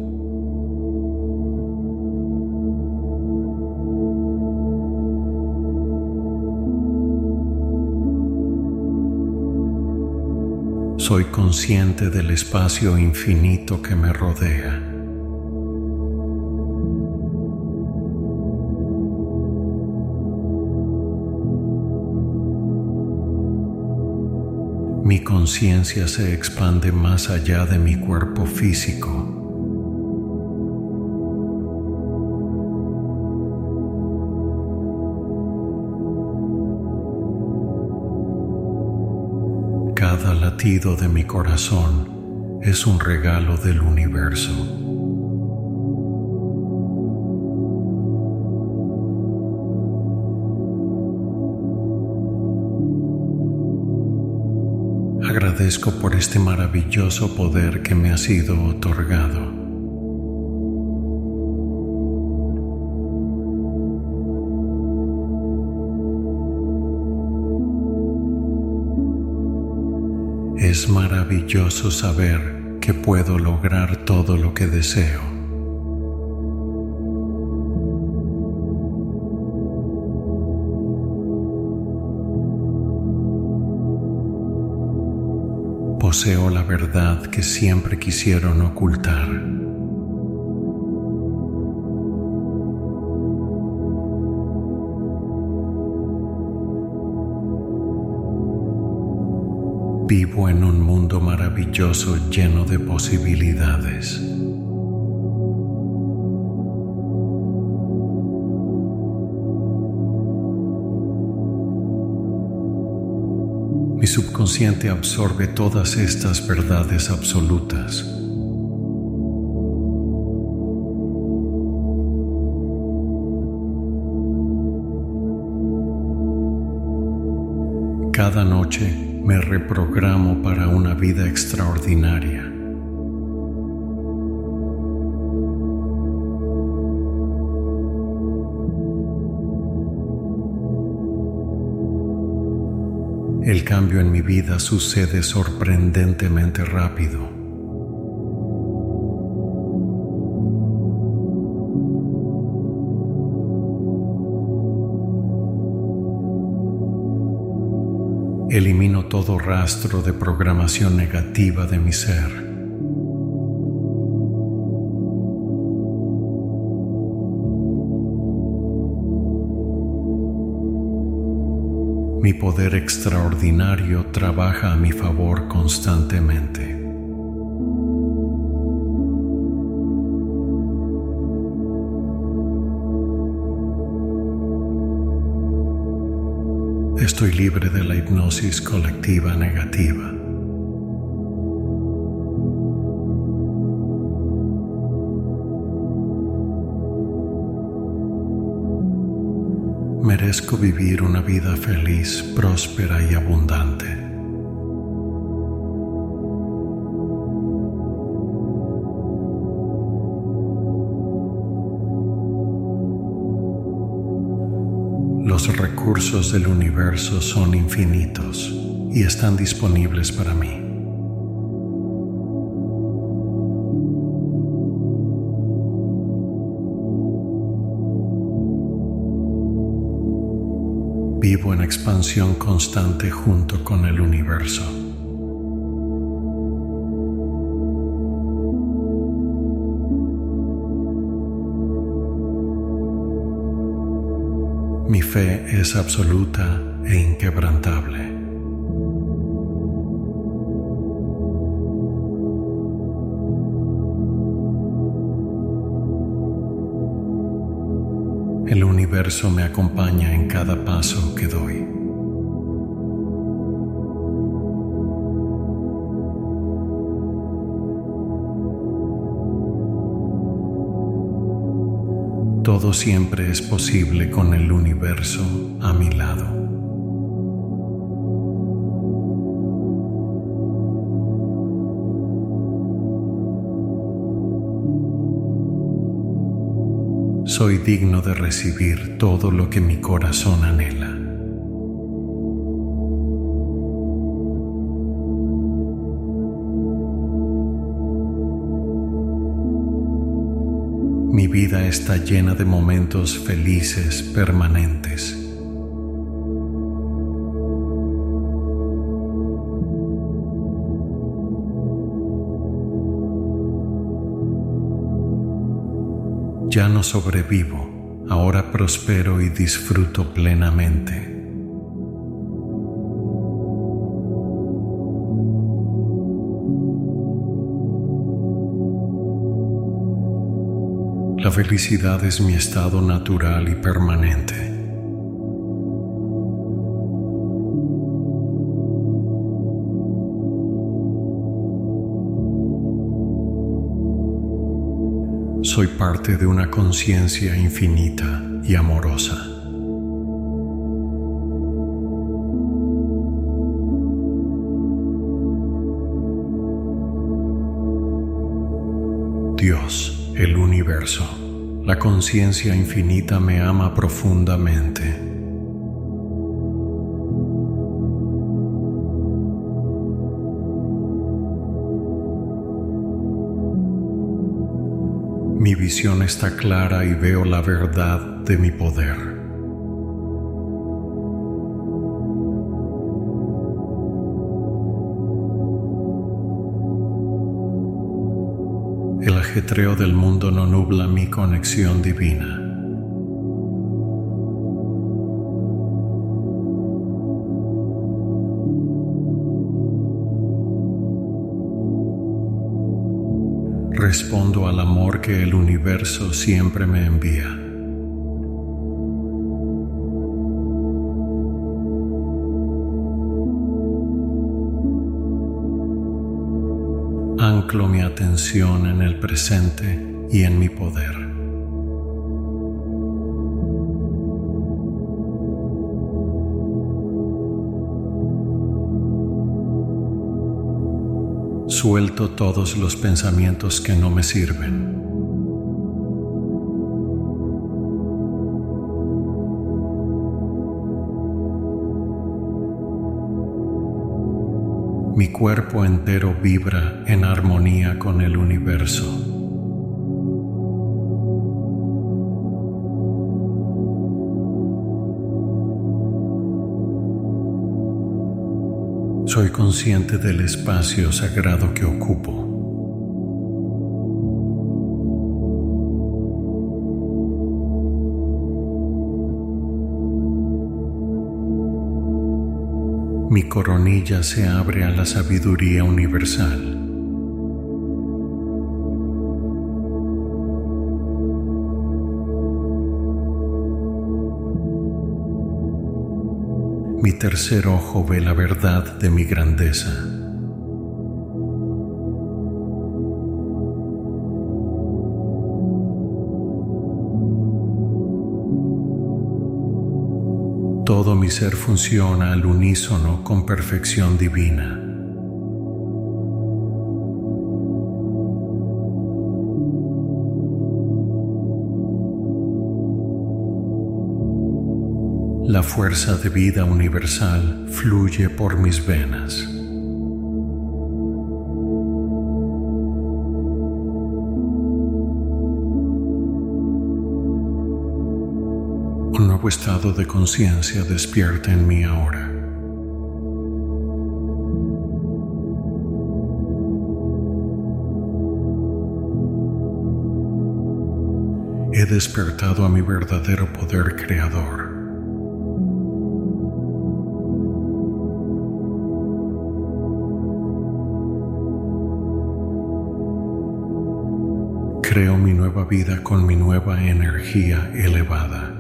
Soy consciente del espacio infinito que me rodea. Mi conciencia se expande más allá de mi cuerpo físico. Cada latido de mi corazón es un regalo del universo. Agradezco por este maravilloso poder que me ha sido otorgado. Es maravilloso saber que puedo lograr todo lo que deseo. Poseo la verdad que siempre quisieron ocultar. Vivo en un mundo maravilloso lleno de posibilidades. Mi subconsciente absorbe todas estas verdades absolutas. Cada noche me reprogramo para una vida extraordinaria. El cambio en mi vida sucede sorprendentemente rápido. Elimino todo rastro de programación negativa de mi ser. Mi poder extraordinario trabaja a mi favor constantemente. Estoy libre de la hipnosis colectiva negativa. Merezco vivir una vida feliz, próspera y abundante. Los recursos del universo son infinitos y están disponibles para mí. Vivo en expansión constante junto con el universo. Mi fe es absoluta e inquebrantable. El universo me acompaña en cada paso que doy. Todo siempre es posible con el universo a mi lado. Soy digno de recibir todo lo que mi corazón anhela. Mi vida está llena de momentos felices permanentes. Ya no sobrevivo, ahora prospero y disfruto plenamente. La felicidad es mi estado natural y permanente. Soy parte de una conciencia infinita y amorosa. Dios, el universo, la conciencia infinita me ama profundamente. Mi visión está clara y veo la verdad de mi poder. El ajetreo del mundo no nubla mi conexión divina. Respondo al amor que el universo siempre me envía. Anclo mi atención en el presente y en mi poder. Suelto todos los pensamientos que no me sirven. Mi cuerpo entero vibra en armonía con el universo. Soy consciente del espacio sagrado que ocupo. Mi coronilla se abre a la sabiduría universal. Mi tercer ojo ve la verdad de mi grandeza. Todo mi ser funciona al unísono con perfección divina. La fuerza de vida universal fluye por mis venas. Un nuevo estado de conciencia despierta en mí ahora. He despertado a mi verdadero poder creador. Creo mi nueva vida con mi nueva energía elevada.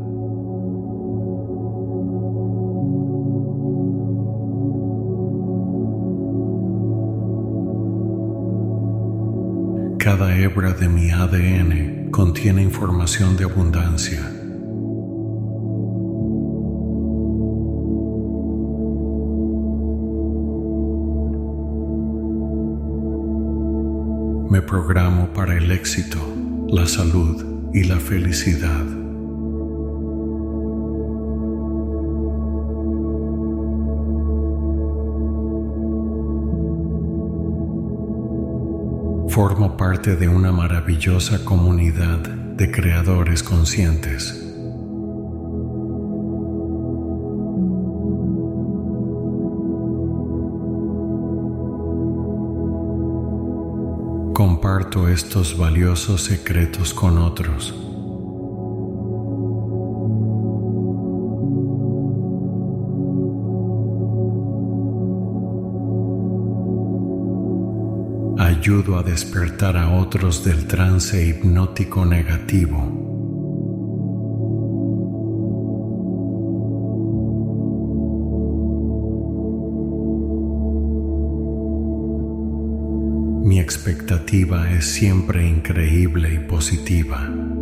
Cada hebra de mi ADN contiene información de abundancia. Me programo para el éxito, la salud y la felicidad. Formo parte de una maravillosa comunidad de creadores conscientes. Comparto estos valiosos secretos con otros. Ayudo a despertar a otros del trance hipnótico negativo. Mi expectativa es siempre increíble y positiva.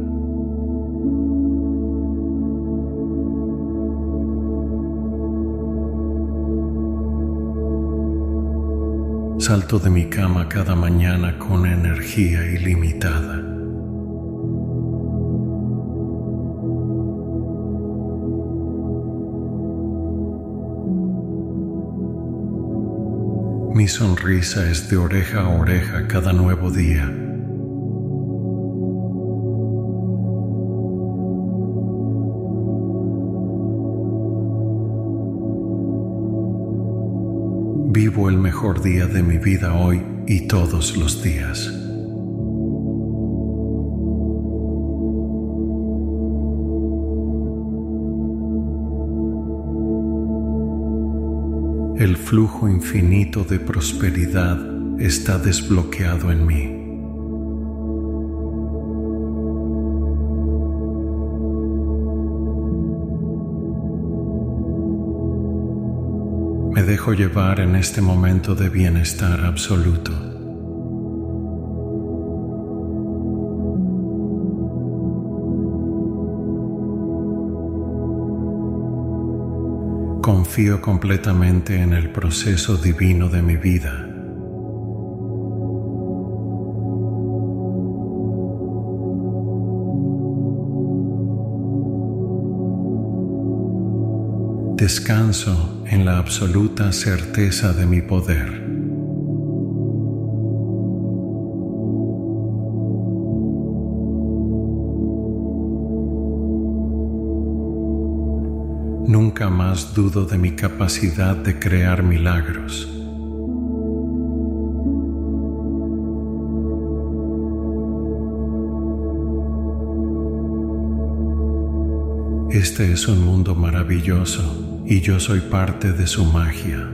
Salto de mi cama cada mañana con energía ilimitada. Mi sonrisa es de oreja a oreja cada nuevo día. Vivo el mejor día de mi vida hoy y todos los días. El flujo infinito de prosperidad está desbloqueado en mí. Me dejo llevar en este momento de bienestar absoluto. Confío completamente en el proceso divino de mi vida. Descanso en la absoluta certeza de mi poder. Nunca nunca más dudo de mi capacidad de crear milagros. Este es un mundo maravilloso y yo soy parte de su magia.